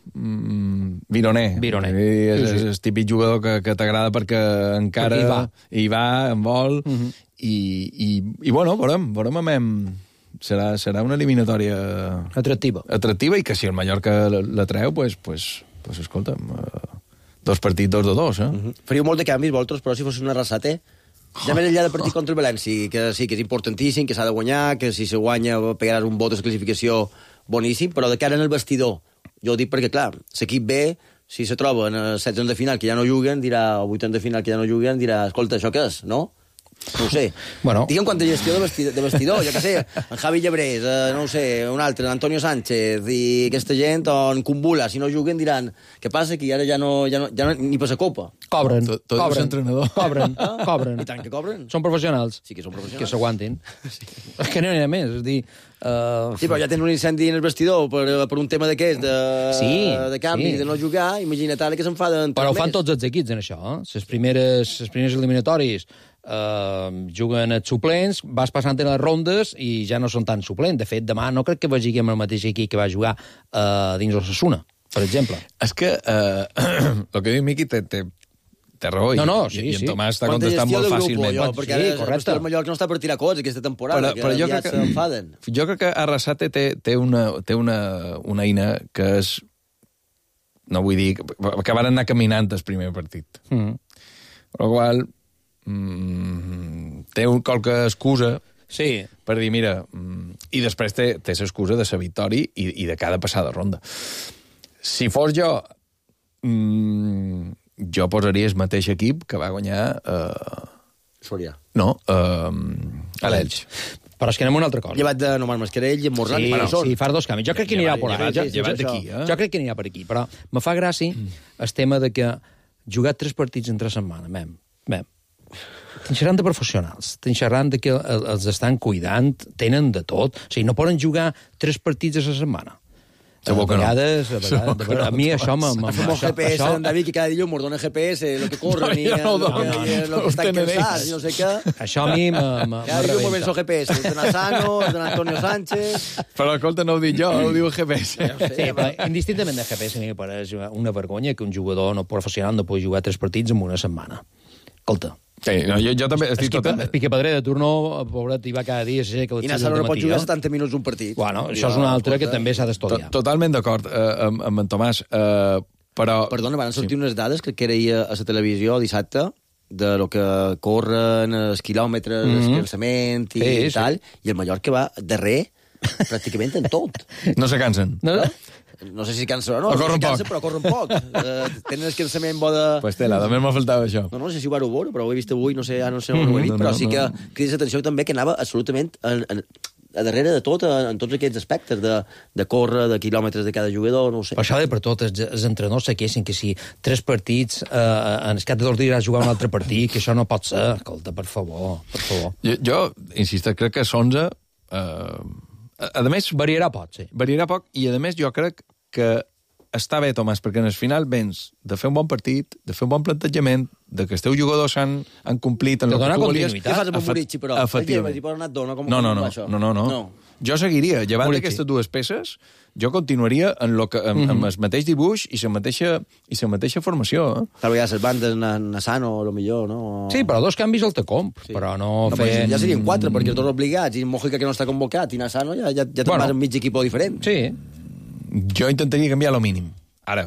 mm, vironer. Vironer. És, sí, sí. és, és típic jugador que, que t'agrada perquè encara... Perquè hi va. Hi va, en vol, uh -huh. i, i, i bueno, veurem, veurem amb... Serà, serà una eliminatòria... Atractiva. Atractiva, i que si el Mallorca la, la treu, pues, pues, pues escolta'm, uh, dos partits, dos de dos, eh? Uh -huh. Faríeu molt de canvis, vosaltres, però si fos una Arrasate... Ja més enllà de partir contra el València, que sí que és importantíssim, que s'ha de guanyar, que si se guanya pegaràs un vot de classificació boníssim, però de cara en el vestidor. Jo ho dic perquè, clar, l'equip B, si se troba en els setzens de final que ja no juguen, dirà, o vuitens de final que ja no juguen, dirà, escolta, això què és, no? No ho sé. Bueno. Digue'm quanta gestió de vestidor, de vestidor, jo què sé, en Javi Llebrés, eh, no ho sé, un altre, Antonio Sánchez, i aquesta gent, on Cumbula, si no juguen, diran, què passa, que ara ja no, ja no, ja no ni passa copa. Cobren, tot, tot cobren, entrenador. cobren, ah? cobren. I tant que cobren. Són professionals. Sí que són professionals. Que s'aguantin. Sí. És que no n'hi ha més, és dir... Uh... Sí, però ja tens un incendi en el vestidor per, per un tema d'aquest, de, sí, de canvi, sí. de no jugar, imagina't ara que s'enfaden... Però ho fan tots els equips, en això, eh? Les primeres, les primeres eliminatòries Uh, juguen els suplents, vas passant en les rondes i ja no són tan suplents. De fet, demà no crec que vegi amb el mateix equip que va jugar uh, dins l'Osasuna, per exemple. És que uh, el que diu Miqui té, té, té raó, no, no, sí, i, i en sí. Tomàs està contestant molt fàcilment. Jo, perquè sí, ara correcte. el Mallorca no està per tirar cots aquesta temporada, però, però que ja s'enfaden. Jo crec que Arrasate té, té, una, té una, una eina que és... No vull dir... que van anar caminant el primer partit. Mm. Per la qual... Mm, té un qualque excusa sí. per dir, mira, mm, I després té, té l'excusa de la victòria i, i de cada passada ronda. Si fos jo, mmm, jo posaria el mateix equip que va guanyar... Eh... Soria. No, eh, a l'Elx. Però és que anem a una altra cosa. Llevat de Nomar Mascarell i en Morran. Sí, bueno, sí, far dos canvis. Jo crec que anirà per aquí. Llevat, llevat d'aquí, eh? Jo crec que anirà per aquí, però me fa gràcia el tema de que jugar tres partits en tres setmanes, mem, mem. Estan xerrant de professionals, estan xerrant de que els estan cuidant, tenen de tot. O sigui, no poden jugar tres partits a la setmana. Segur que no. A vegades, a, vegades, a, a mi això m'ha... Fem un G P S, en David, que cada dilluns mos dona G P S, el que corren i el que estan cansats, no sé què. Això a mi m'ha... Cada dilluns mos ven el G P S, el de Nassano, el de Antonio Sánchez... Però escolta, no ho dic jo, ho diu el G P S. Sí, però indistintament de G P S, a mi pareix una vergonya que un jugador no professional no pugui jugar tres partits en una setmana. Escolta. Sí, no, jo, jo també estic tot... El Pique Pedrer de turno, pobret, hi va cada dia... I Nassano no pot jugar setanta minuts un partit. Bueno, això és una altra que també s'ha d'estudiar. Totalment d'acord eh, amb, amb en Tomàs, eh, però... Perdona, van sortir unes dades, crec que era a la televisió dissabte, de lo que corren, els quilòmetres, mm -hmm. escalçament i, sí, i tal, sí. I el Mallorca va darrer pràcticament en tot. No se cansen. No? No sé si cansa o no, o corren si cansa, poc. Però corren poc. Uh, tenen escansament bo de... Pues tela, també m'ha faltat això. No, no sé si ho vau veure, però ho he vist avui, no sé, no sé on mm, ho he vist, no, però no, sí que no. Crida l'atenció també que anava absolutament en, en, a darrere de tot, en, en tots aquests aspectes, de, de córrer, de quilòmetres de cada jugador, no ho sé. Per això, per tot, els, els entrenadors saquessin que si tres partits, eh, en el cap de dos dies has jugar un altre partit, que això no pot ser. Escolta, per favor, per favor. Jo, jo insistent, crec que l'onze... Eh, a, a més... Variarà poc, sí. Variarà poc, i a més jo crec que està bé, Tomàs, perquè en el final vens de fer un bon partit, de fer un bon plantejament, de que els teus jugadors han, han complit en el que tu volies. Què fas amb un Murici, però? Efectivament. No, no, no, no, no, no. Jo seguiria, llevant d'aquestes dues peces, jo continuaria en lo que, amb, mm -hmm. amb el mateix dibuix i la mateixa, i la mateixa formació. Eh? Tal vegada les bandes Nassano, a lo millor, no? Sí, però dos canvis al te comp, sí. Però no, no fent... Ja serien quatre, perquè tots obligats, i Mojica que no està convocat, i Nassano ja, ja, ja te'n bueno. vas amb mig equip diferent. Sí. Jo intentaria canviar lo mínim. Ara,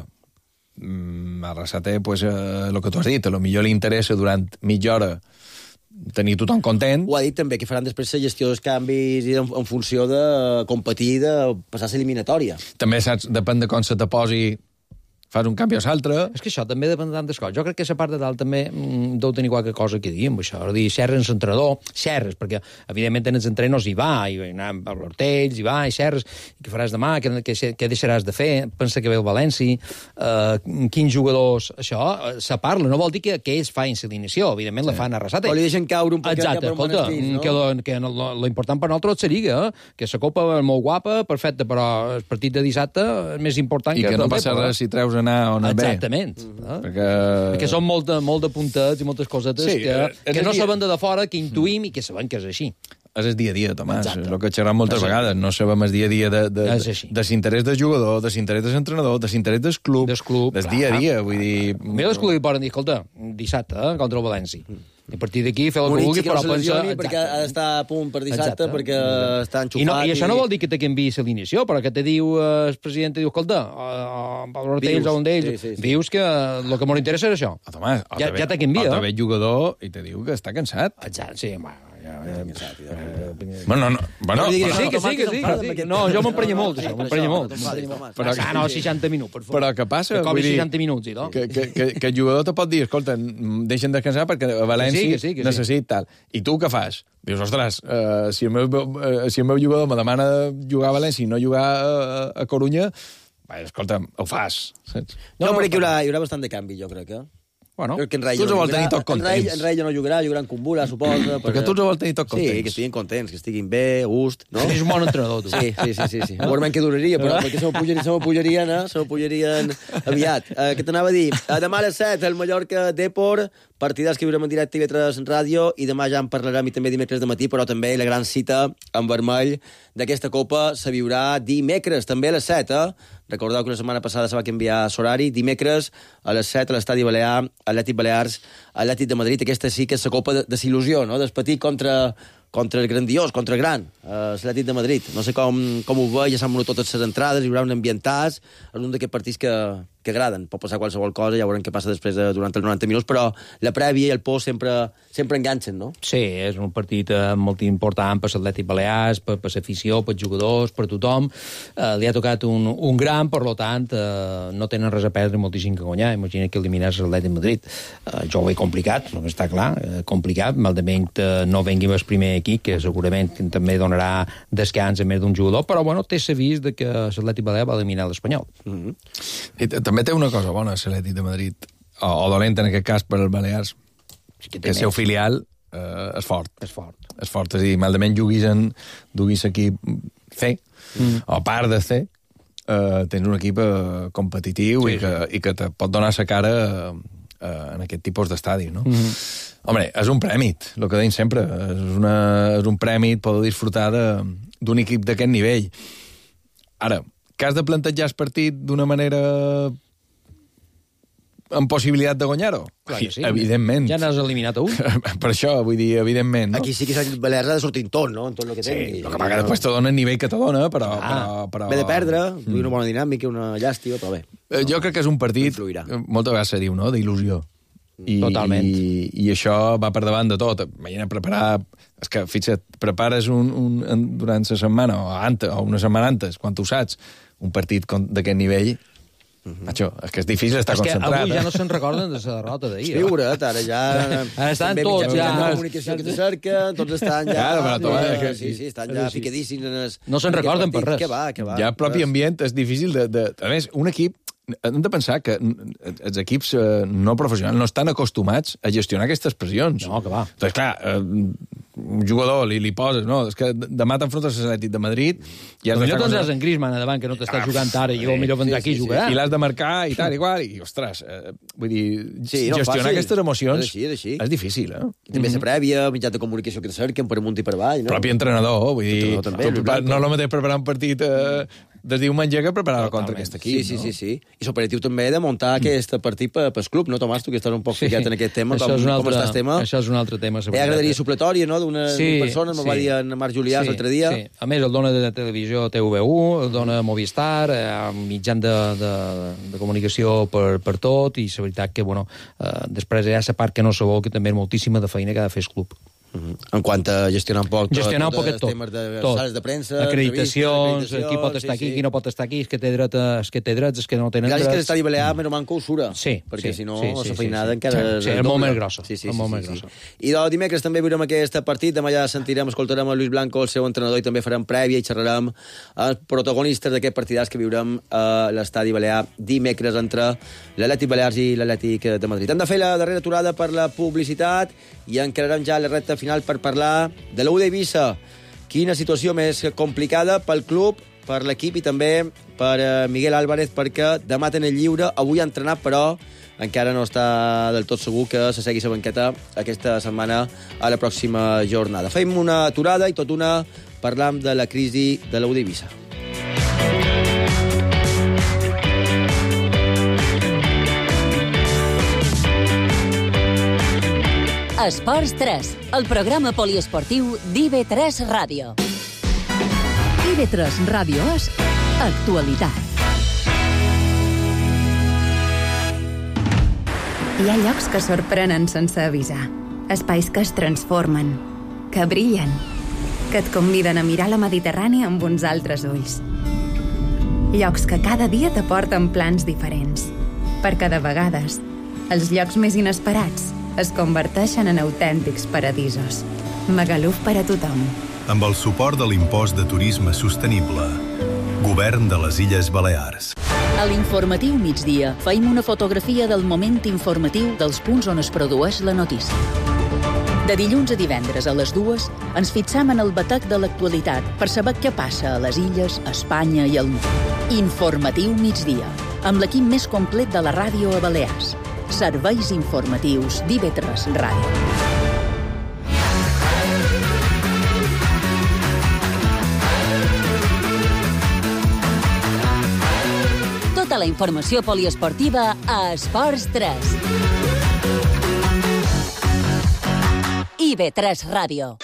a Arrasate, pues, eh, el que tu has dit, a lo millor li interessa durant mitja hora tenir tothom content. Ho ha dit també, que faran després la gestió dels canvis i en, en funció de competir, de passar l'eliminatòria. També saps, depèn de com se te posi, fas un canvi o l'altre. És que això també depèn de tantes coses. Jo crec que la part de dalt també mm, deu tenir qualque cosa que dir amb això. És dir, Serres, l'entrenador, Serres, perquè evidentment en els entrenos hi va, i anar a l'Hortells, hi va, i Serres, i què faràs demà, què, què, què deixaràs de fer, pensa que ve el València, uh, quins jugadors, això, uh, se parla, no vol dir que, que ells fan l'alineació, evidentment sí. La fan a Arrasate. O li deixen caure un poquet exacte, cap a un monestir, no? Que lo, que lo, lo important per nosaltres seria eh? que la copa és molt guapa, perfecta, però el partit de dissabte és més important I que... I que no passa res si treus anar on exactament. Exactament. Mm -hmm. eh? Perquè... perquè són molt de, molt de puntets i moltes cosetes sí, que, que no sabem de de fora, que intuïm mm. i que sabem que és així. És el dia a dia, Tomàs. Exacte. És el que xerram moltes Exacte. vegades. No sabem el dia a dia de, de, de, de l'interès del jugador, de l'interès del entrenador, de l'interès del club, del club, del dia a dia. Vull dir... Mira els clubs hi poden dir, escolta, dissabte eh, contra el València. Mm. I a partir d'aquí fer el que vulgui, però pensa... Perquè ha d'estar a punt per dissabte, Exacte. perquè Exacte. està enxufat... I, no, I això no vol dir que te canviï l'alineació, però que te diu el president, te diu, escolta, el Pablo Ortells o un d'ells, sí, sí, sí. Vius que el que m'ho interessa és això. Ah, Tomàs, ja, ja te canvia. O te ve jugador i te diu que està cansat. Exacte, sí, bueno... Bueno, no, bueno, no, que sí, que sí, que sí, que sí. No, jo m'emprenya molt, això, m'emprenya molt. Però, ah, no, seixanta minuts, per favor. Però què passa? Que comi seixanta minuts, i no? Que, que, que, que el jugador te pot dir, escolta, deixen descansar perquè a València que sí, que sí, que necessita tal. I tu què fas? Dius, ostres, uh, si, el meu, uh, si el meu jugador me demana jugar a València i no jugar a, a Corunya, bé, escolta, ho fas. Saps? No, no, però hi haurà, hi haurà bastant de canvi, jo crec, eh? Bueno, que en tu els vol tenir tot contents. En Rayo no jugarà, jugarà en Cumbula, suposa. Perquè tu els vol tenir tot contents. Sí, que estiguin contents, que estiguin bé, gust, no? És un bon entrenador, tu. Sí, sí, sí, sí. sí. Veurem què duraria, però, perquè se m'ho pujarien, se m'ho pujarien, eh? Se m'ho pujarien aviat. Uh, què t'anava a dir? Uh, demà a les set, el Mallorca Depor, partidars que viurem en directe i V tres Ràdio, i demà ja en parlarem i també dimecres de matí, però també la gran cita en vermell d'aquesta Copa se viurà dimecres, també a les set, eh? Recordeu que la setmana passada se va canviar l'horari. Dimecres a les set a l'Estadi Balear, Atlètic Balears, Atlètic de Madrid. Aquesta sí que és la Copa de desil·lusió, no? Del petit contra, contra el grandiós, contra el gran, uh, l'Atlètic de Madrid. No sé com, com ho veig, ja s'han venut totes les entrades, hi haurà un ambientats, en un d'aquests partits que, que que agraden. Pot passar qualsevol cosa, ja veurem què passa després de, durant els noranta minuts, però la prèvia i el post sempre, sempre enganxen, no? Sí, és un partit eh, molt important per l'Atlètic Balears, per, per l'afició, per jugadors, per tothom. Eh, li ha tocat un, un gran, per tant, eh, no tenen res a perdre, moltíssim que guanyar. Imagina que eliminar l'Atlètic Madrid. Eh, jo ho he complicat, no està clar, eh, complicat. Malament eh, no vengui el primer equip, que segurament també donarà descans a més d'un jugador, però bueno, té s'avís de que l'Atlètic Balear va eliminar l'Espanyol. Mm-hmm. I també té una cosa bona, l'Atlètic de Madrid, o, o dolenta en aquest cas per als Balears, sí que, que el seu filial eh, és fort. És fort. És fort, és a dir, malament juguis en duguis equip C, mm. o part de C, eh, tens un equip eh, competitiu sí, i, que, sí. i que te pot donar sa cara eh, eh, en aquest tipus d'estadi, no? Mm-hmm. Home, és un prèmit, el que deim sempre, és, una, és un prèmit poder disfrutar d'un equip d'aquest nivell. Ara, que has de plantejar el partit d'una manera amb possibilitat de guanyar-ho? Clar que sí. Evidentment. Ja n'has eliminat a un. Per això, vull dir, evidentment. No? Aquí sí que el Balears ha de sortir en tot, no? En tot el que sí, tingui. el que passa que després te dona el nivell que te dona, però... Ah, però, però... Ve de perdre, mm. una bona dinàmica, una llàstima, però bé. No, jo crec que és un partit, moltes vegades se diu, no?, d'il·lusió. I, Totalment. I, I això va per davant de tot. Imagina preparar... És que, fixa't, prepares un, un, durant la setmana, o, antes, o una setmana antes, quan tu saps, un partit d'aquest nivell... Mm-hmm. Macho, és que és difícil estar és concentrat. És que avui eh? ja no se'n recorden de la derrota d'ahir. Escriure't, ara ja... Ara estan tots, ja... La comunicació que te cerquen, tots estan ja... Claro, però tu, eh, que, sí, sí, estan ja ficadíssims en els... No se'n recorden per res. Que va, que va. Ja el propi ambient és difícil de... de... A més, un equip... Hem de pensar que els equips eh, no professionals no estan acostumats a gestionar aquestes pressions. No, que va. Doncs clar, eh, un jugador li, li poses, no? És que demà t'enfrontes a l'Atlètic de Madrid i has Potser de tindràs en Griezmann davant, que no t'està jugant ara, i millor vendrà aquí i jugarà. I l'has de marcar i tal, igual, i ostres, eh, vull dir, sí, no, gestionar fàcil. Aquestes emocions és, així, és, així. és difícil, eh? I també la prèvia, mitjans de comunicació que te cerquen per amunt i per avall, no? Propi entrenador, vull dir, també, tu, no és el mateix preparar un partit eh, des diumenge que preparar-lo contra aquest equip, sí, sí, no? sí, sí. I l'operatiu també de muntar mm. aquest partit pel club, no, Tomàs? Tu que estàs un poc sí. ficat en aquest tema, com, altre, com estàs tema? Això és un altre tema. Hi ha graderia supletòria, no?, d'una sí, persona, sí. me'l va dir en Marc Julià sí, l'altre dia. Sí. A més, el dona de televisió T V u, el dona Movistar, eh, mitjan de, de, de comunicació per, per tot, i la veritat que, bueno, eh, després hi ha la part que no sabeu, que també és moltíssima de feina que ha de fer el club. Uh-huh. En quant a gestionar un poc gestionar un poquet tot, temes de tot. sales de premsa, acreditacions, qui pot estar sí, aquí, sí. qui no pot estar aquí, és que té dret, és que té drets, és que no tenen drets. Clar, és que l'estadi Balear, mm. més o manco, usura, sí, perquè sí, si no, sí, sí, la feinada sí, encara... Sí, sí, és molt més grossa. Sí, sí, sí, molt sí, més sí, grossa. sí. I del dimecres també veurem aquest partit, demà ja sentirem, escoltarem a Luis Blanco, el seu entrenador, i també farem prèvia i xerrarem els protagonistes d'aquest partidars que viurem a l'estadi Balear dimecres entre l'Atlètic Balears i l'Atlètic de Madrid. Hem de fer la darrera aturada per la publicitat i encararem ja la recta final per parlar de l'U de Eivissa. Quina situació més complicada pel club, per l'equip i també per Miguel Álvarez, perquè demà tenen lliure, avui ha entrenat, però encara no està del tot segur que se segui la banqueta aquesta setmana a la pròxima jornada. Fem una aturada i tot una parlam de la crisi de l'U de Eivissa. Esports tres, el programa poliesportiu d'I B tres Ràdio. I B tres Ràdio és actualitat. Hi ha llocs que sorprenen sense avisar. Espais que es transformen, que brillen, que et conviden a mirar la Mediterrània amb uns altres ulls. Llocs que cada dia t'aporten plans diferents. Perquè de vegades, els llocs més inesperats es converteixen en autèntics paradisos. Magaluf per a tothom. Amb el suport de l'impost de turisme sostenible. Govern de les Illes Balears. A l'informatiu migdia feim una fotografia del moment informatiu dels punts on es produeix la notícia. De dilluns a divendres a les dues ens fixam en el batec de l'actualitat per saber què passa a les illes, a Espanya i al món. Informatiu migdia, amb l'equip més complet de la ràdio a Balears. Serveis informatius d'I B tres Ràdio. Tota la informació poliesportiva a Esports tres. I B tres Ràdio.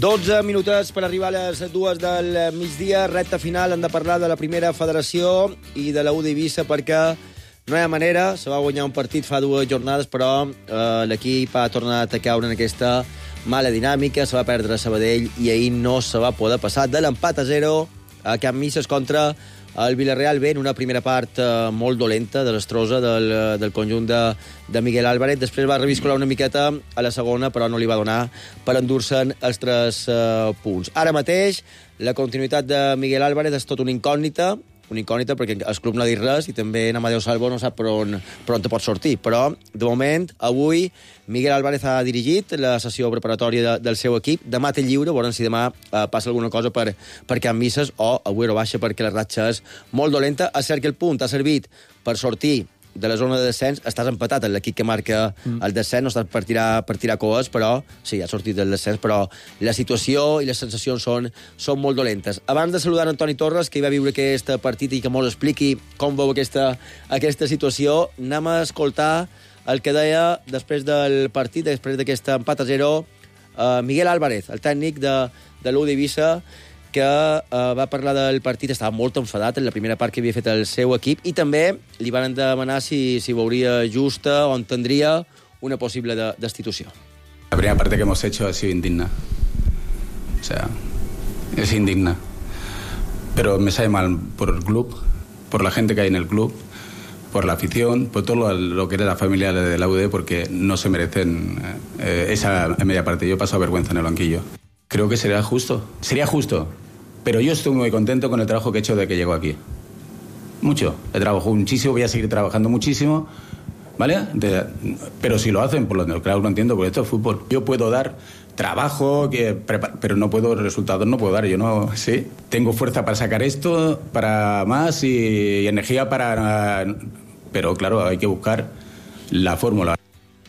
dotze minutets per arribar a les dues del migdia. Recta final, hem de parlar de la primera federació i de la U d'Eivissa perquè no hi ha manera. Se va guanyar un partit fa dues jornades, però eh, l'equip ha tornat a caure en aquesta mala dinàmica. Se va perdre a Sabadell i ahir no se va poder passar de l'empat a zero a Can Misses contra el Villarreal B en una primera part eh, molt dolenta, desastrosa, del, del conjunt de, de Miguel Álvarez. Després va reviscolar una miqueta a la segona, però no li va donar per endur-se'n els tres eh, punts. Ara mateix, la continuïtat de Miguel Álvarez és tot una incògnita, una incògnita perquè el club no ha dit res i també en Amadeu Salvo no sap per on, per on te pot sortir. Però, de moment, avui, Miguel Álvarez ha dirigit la sessió preparatòria de, del seu equip. Demà té lliure, veurem si demà eh, passa alguna cosa per, per Can Misses o avui ho baixa perquè la ratxa és molt dolenta. És cert que el punt ha servit per sortir de la zona de descens. Estàs empatat en l'equip que marca mm. el descens, no estàs per tirar, per tirar coes, però sí, ha sortit del descens, però la situació i les sensacions són, són molt dolentes. Abans de saludar Antoni Torres, que hi va viure aquest partit i que molt expliqui com veu aquesta, aquesta situació, anem a escoltar el que deia després del partit, després d'aquest empat a zero, uh, Miguel Álvarez, el tècnic de, de l'U d'Eivissa, que uh, va parlar del partit, estava molt enfadat en la primera part que havia fet el seu equip i també li van demanar si, si veuria justa o entendria una possible de, destitució. La primera parte que hemos hecho ha sido indigna. O sea, es indigna. Pero me sabe mal por el club, por la gente que hay en el club, por la afición, por todo lo, lo que era la familia de la U D, porque no se merecen eh, esa media parte. Yo he pasado vergüenza en el banquillo. Creo que sería justo. Sería justo. Pero yo estoy muy contento con el trabajo que he hecho desde que llego aquí. Mucho. He trabajado muchísimo, voy a seguir trabajando muchísimo, ¿vale? De, pero si lo hacen, por lo menos, claro, lo entiendo, porque esto es fútbol. Yo puedo dar trabajo, que pero no puedo, resultados no puedo dar. Yo no, sí. Tengo fuerza para sacar esto, para más y, y energía para... Pero, claro, hay que buscar la fórmula.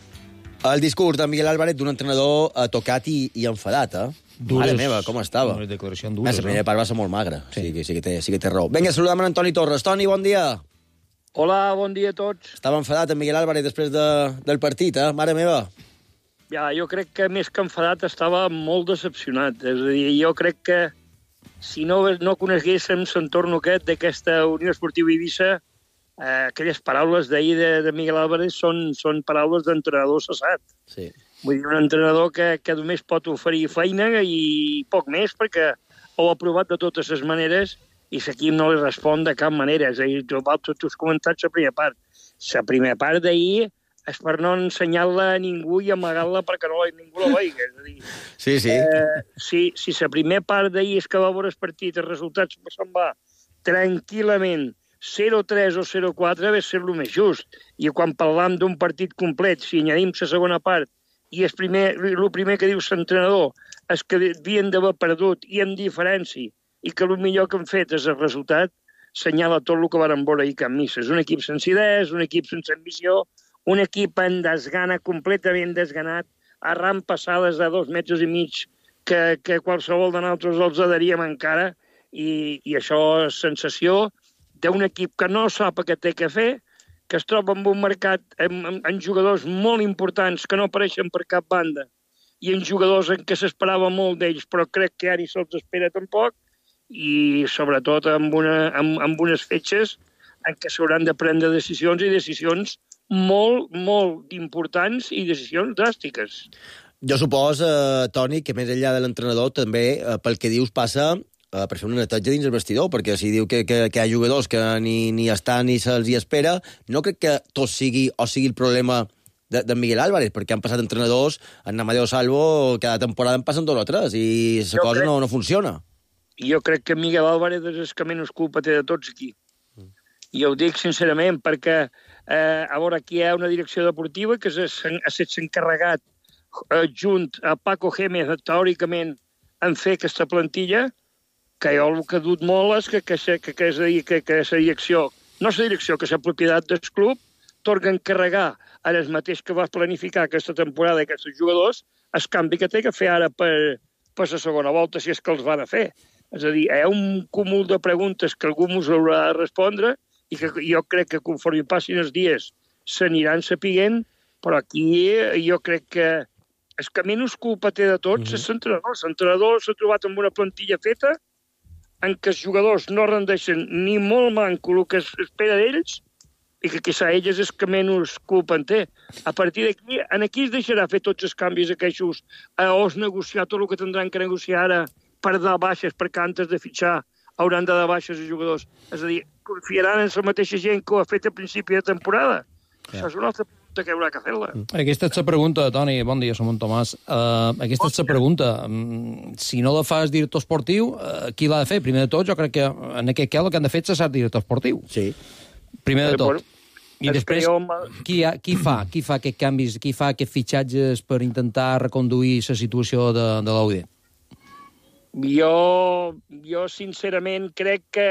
El discurs de Miguel Álvarez d'un entrenador eh, tocat i, i enfadat, eh? Dures, Mare meva, com estava? Una declaració dures, la primera part va ser molt magra, sí, sí, que, sí, que, té, sí que té raó. Vinga, saludem a Antoni Torres. Toni, bon dia. Hola, bon dia a tots. Estava enfadat en Miguel Álvarez després de, del partit, eh? Mare meva. Ja, jo crec que més que enfadat estava molt decepcionat. És a dir, jo crec que si no, no coneguéssim l'entorn aquest d'aquesta Unió Esportiva Eivissa, eh, aquelles paraules d'ahir de, de Miguel Álvarez són, són paraules d'entrenador cessat. Sí. Vull dir, un entrenador que, que només pot oferir feina i poc més, perquè ho ha provat de totes les maneres i l'equip no li respon de cap manera. És a dir, tu, tu, tu has comentat la primera part. La primera part d'ahir és per no ensenyar-la a ningú i amagar-la perquè no, ningú la vegi. És a dir, sí, sí. Eh, si, si la primera part d'ahir és que va veure el partit, els resultats se'n va tranquil·lament zero tres o zero quatre, va ser el més just. I quan parlam d'un partit complet, si añadim la segona part, i el primer, el primer que diu l'entrenador és que havien d'haver perdut i amb diferència, i que el millor que han fet és el resultat, senyala tot el que varen veure ahir Can Misses. Un equip sense idees, un equip sense ambició, un equip en desgana, completament desganat, arran passades de dos metres i mig que, que qualsevol de nosaltres els daríem encara, i, i això és sensació d'un equip que no sap què té que fer, que es troba en un mercat amb, amb, amb jugadors molt importants que no apareixen per cap banda i en jugadors en què s'esperava molt d'ells, però crec que ara ni se'ls espera tampoc, i sobretot amb, una, amb, amb unes fetges en què s'hauran de prendre decisions i decisions molt, molt importants i decisions dràstiques. Jo suposo, eh, Toni, que més enllà de l'entrenador també, eh, pel que dius, passa Uh, per fer un netatge dins el vestidor, perquè si diu que, que, que hi ha jugadors que ni, ni estan ni se'ls hi espera, no crec que tot sigui o sigui el problema de, de Miguel Álvarez, perquè han passat entrenadors, en Amadeu Salvo, cada temporada en passen dos o tres, i la cosa crec, no, no funciona. Jo crec que Miguel Álvarez és el que menys culpa té de tots aquí. Mm. I ho dic sincerament, perquè eh, a veure, aquí hi ha una direcció deportiva que ha estat encarregat eh, junt a Paco Gémez, teòricament, en fer aquesta plantilla, que jo el que dut molt és que, que, que, que, és dir, que, que la direcció, no la direcció, que la propietat del club, torna a encarregar a el mateix que va planificar aquesta temporada i aquests jugadors, el canvi que té que fer ara per, per la segona volta, si és que els va de fer. És a dir, hi ha un cúmul de preguntes que algú us haurà de respondre i que jo crec que conforme passin els dies s'aniran sapiguent, però aquí jo crec que el que menys culpa té de tots és l'entrenador. L'entrenador s'ha trobat amb una plantilla feta en què els jugadors no rendeixen ni molt manco el que es espera d'ells i que quizà ells és que menys culpa en té. A partir d'aquí, en aquí es deixarà fer tots els canvis aquells a os negociar tot el que tindran que negociar ara per dar baixes, perquè antes de fitxar hauran de dar baixes els jugadors. És a dir, confiaran en la mateixa gent que ho ha fet a principi de temporada? Ja. Això és una altra pregunta que haurà que fer-la. Aquesta és la pregunta, Toni. Bon dia, som en Tomàs. Uh, aquesta és la pregunta. Um, si no la fas director esportiu, uh, qui l'ha de fer? Primer de tot, jo crec que en aquest cas el que han de fer és ser director esportiu. Sí. Primer de tot. I després, qui, ha, qui fa qui fa aquests canvis, qui fa aquests fitxatges per intentar reconduir la situació de, de l'U D? Jo, jo sincerament crec que,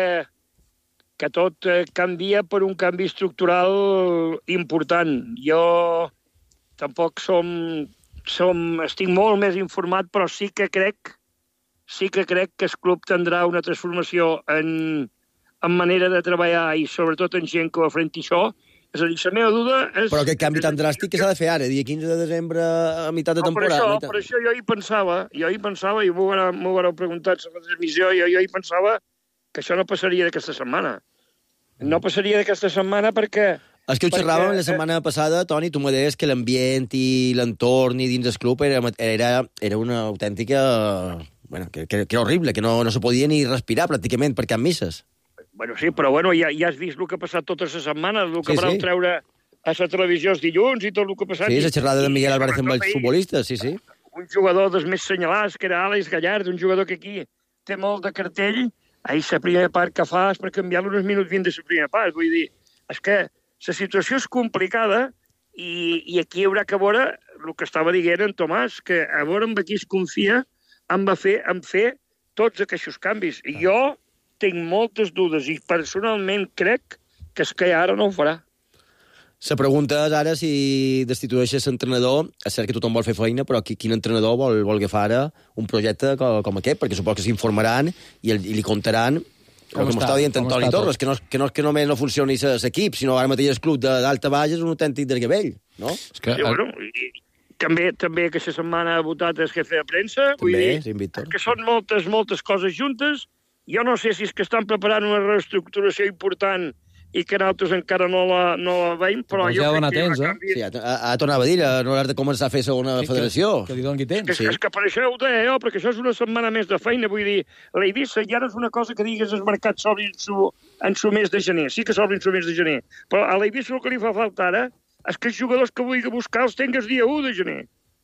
que tot canvia per un canvi estructural important. Jo tampoc som, som, estic molt més informat, però sí que crec sí que crec que el club tindrà una transformació en, en manera de treballar i sobretot en gent que ho afrenti això. És a dir, la meva duda és... Però aquest canvi tan dràstic que s'ha de fer ara, dia quinze de desembre, a meitat de no, temporada. Per això, per això jo hi pensava, jo hi pensava, i m'ho vareu preguntat a la transmissió, jo, jo hi pensava que això no passaria d'aquesta setmana. No passaria d'aquesta setmana perquè... És que ho xerràvem la setmana passada, Toni, tu me deies que l'ambient i l'entorn i dins del club era, era, era una autèntica... Bueno, que, que, que era horrible, que no, no se podia ni respirar pràcticament per cap misses. Bueno, sí, però bueno, ja, ja has vist el que ha passat totes les setmanes, el que sí, van sí. treure a la televisió els dilluns i tot el que ha passat. Sí, la xerrada de Miguel Álvarez amb els futbolistes, sí, sí. Un jugador dels més senyalats, que era Àlex Gallard, un jugador que aquí té molt de cartell, ahir la primera part que fa és per canviar-lo uns minuts vint de la primera part. Vull dir, és que la situació és complicada i, i aquí hi haurà que veure el que estava dient en Tomàs, que a veure amb qui es confia en fer, en fer tots aquests canvis. I jo tinc moltes dudes i personalment crec que és que ara no ho farà. La pregunta és ara si destitueixes l'entrenador. És cert que tothom vol fer feina, però quin entrenador vol, vol agafar ara un projecte com, com aquest? Perquè suposo que s'informaran i, el, i li contaran com, com estava dient Antoni Torres, que no, que, no, que només no funcioni l'equip, sinó ara mateix el club d'alta baix és un autèntic desgavell, no? És que... Sí, bueno, i, també també aquesta setmana ha votat el jefe de premsa. També, sí, Víctor. Que són moltes, moltes coses juntes. Jo no sé si és que estan preparant una reestructuració important i que nosaltres encara no la, no la veiem, però jo ja crec que temps, hi ha eh? canvi. Sí, ara tornava a dir, no has de començar a fer segona sí, federació. Que, que li doni temps. És, sí. és que per això ho deia jo, perquè això és una setmana més de feina. Vull dir, l'Eivissa ja no és una cosa que digues el mercat s'obri en su, en su mes de gener. Sí que s'obri en su mes de gener. Però a l'Eivissa el que li fa falta ara és que els jugadors que vulgui buscar els tingues dia u de gener.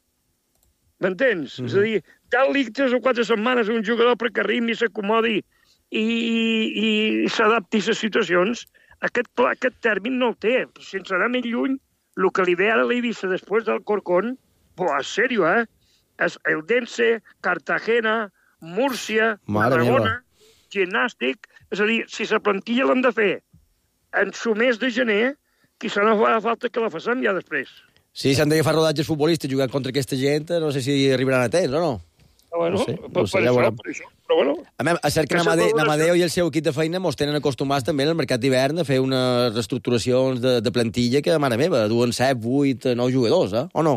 M'entens? Mm-hmm. És a dir, tal-li tres o quatre setmanes un jugador perquè arribi i s'acomodi i, i, i s'adapti a les situacions. Aquest, aquest tèrmin no el té. Sense anar més lluny, el que li ve ara a l'Eivissa després del Corcón, buah, en sèrio, eh? És Eldense, Cartagena, Múrcia, Tarragona, Gimnàstic... És a dir, si la plantilla l'han de fer en su mes de gener, quizà no fa falta que la facem ja després. Sí, s'han d'agafar rodatges futbolistes jugant contra aquesta gent, no sé si arribaran a temps o no. Bueno, no sé, per, no sé, per, ja això, per això, però bueno... A més, és cert que Namadeu i el seu equip de feina mos tenen acostumats també en el mercat d'hivern a fer unes reestructuracions de, de plantilla que, mare meva, duen set, vuit, nou jugadors, eh? O no?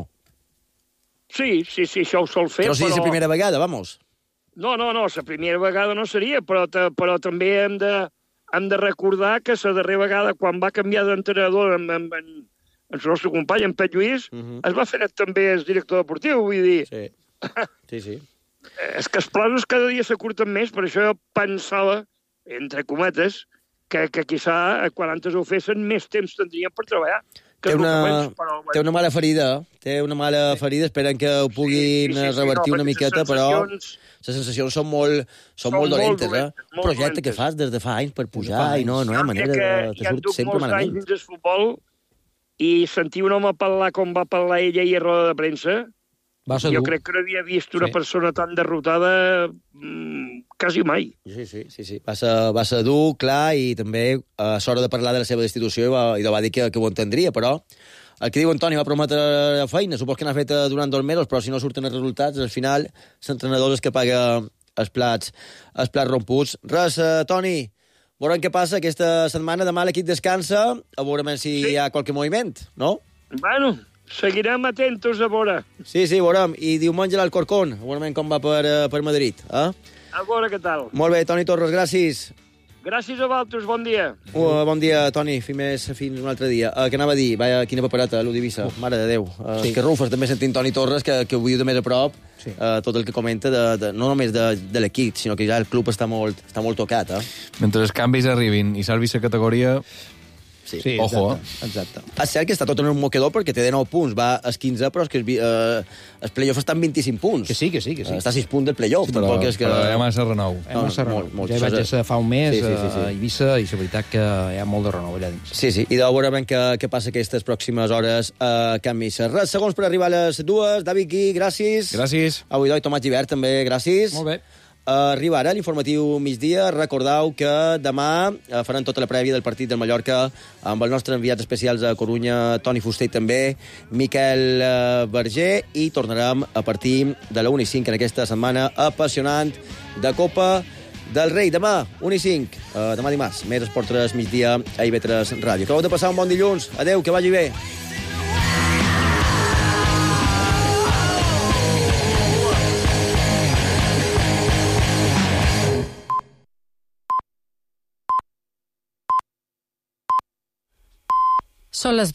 Sí, sí, sí, això ho sol fer, però... Però sí, és la primera vegada, vamos. No, no, no, la primera vegada no seria, però, però també hem de, hem de recordar que la darrera vegada, quan va canviar d'entrenador amb, amb, amb, amb el nostre company, en Pep Lluís, uh -huh. es va fer també el director deportiu, vull dir... Sí, sí, sí. És que els planos cada dia s'acurten més, per això jo pensava, entre cometes, que, que quizà quan antes ho fessin més temps tindrien per treballar. Té una, però, bueno. té una mala ferida, té una mala ferida, esperen que ho puguin sí, sí, sí, revertir no, una miqueta, però les sensacions són molt, són són molt dolentes, molt dolentes, eh? Un projecte dolentes. Que fas des de fa anys per pujar i no, no hi ha manera de... Te surt sempre malament. Hi ha molts anys dins el futbol i sentir un home parlar com va parlar ella i a roda de premsa, jo crec que no havia vist una sí. persona tan derrotada mmm, quasi mai. Sí, sí, sí, sí. Va ser, va ser dur, clar, i també a l'hora de parlar de la seva destitució i va, i va dir que, que ho entendria, però el que diu Antoni va prometre feina, supos que n'ha fet durant dos mesos, però si no surten els resultats, al final l'entrenador és que paga els plats, els plats romputs. Res, uh, Toni, veurem què passa aquesta setmana. Demà l'equip descansa, a veure si sí. hi ha qualque moviment, no? Bueno... Seguirem atentos a veure. Sí, sí, veurem. I diumenge l'Alcorcón, veurem com va per, per Madrid. Eh? A veure què tal. Molt bé, Toni Torres, gràcies. Gràcies a vosaltres, bon dia. Uh, bon dia, Toni. Fins, fins un altre dia. Uh, què anava a dir? Vaja, quina papereta, l'Udivisa. Mare de Déu. Uh, sí. Que rufes, també sentint Toni Torres, que, que ho viu de més a prop, sí. uh, tot el que comenta, de, de, no només de, de l'equip, sinó que ja el club està molt, està molt tocat. Eh? Mentre els canvis arribin i salvi la categoria... Sí, sí, ojo, exacte, exacte. És cert que està tot en un moquedor perquè té de nou punts, va als quinze, però és que el, eh, el playoff està en vint-i-cinc punts. Que sí, que sí, que sí. Està a sis punts del playoff. Sí, però, és que... però hi ha massa renou. Hi ha massa renou. Molt, molt. Ja hi vaig estar fa un mes sí, sí, sí, sí. a Eivissa i la veritat que hi ha molt de renou allà dins. Sí, sí, i de veurem què, què passa aquestes pròximes hores a Can Missa. Res, segons per arribar a les dues. David Gui, gràcies. Gràcies. Avui d'oi, Tomàs Givert, també, gràcies. Molt bé. Arriba ara l'informatiu migdia. Recordeu que demà faran tota la prèvia del partit del Mallorca amb els nostres enviats especials a Corunya, Toni Fuster i també Miquel Verger, i tornarem a partir de la una i cinc en aquesta setmana apassionant de Copa del Rei. Demà, una i cinc, demà dimarts, més Esport tres migdia a I V tres Ràdio. Acabeu de passar un bon dilluns. Adeu, que vagi bé. Són les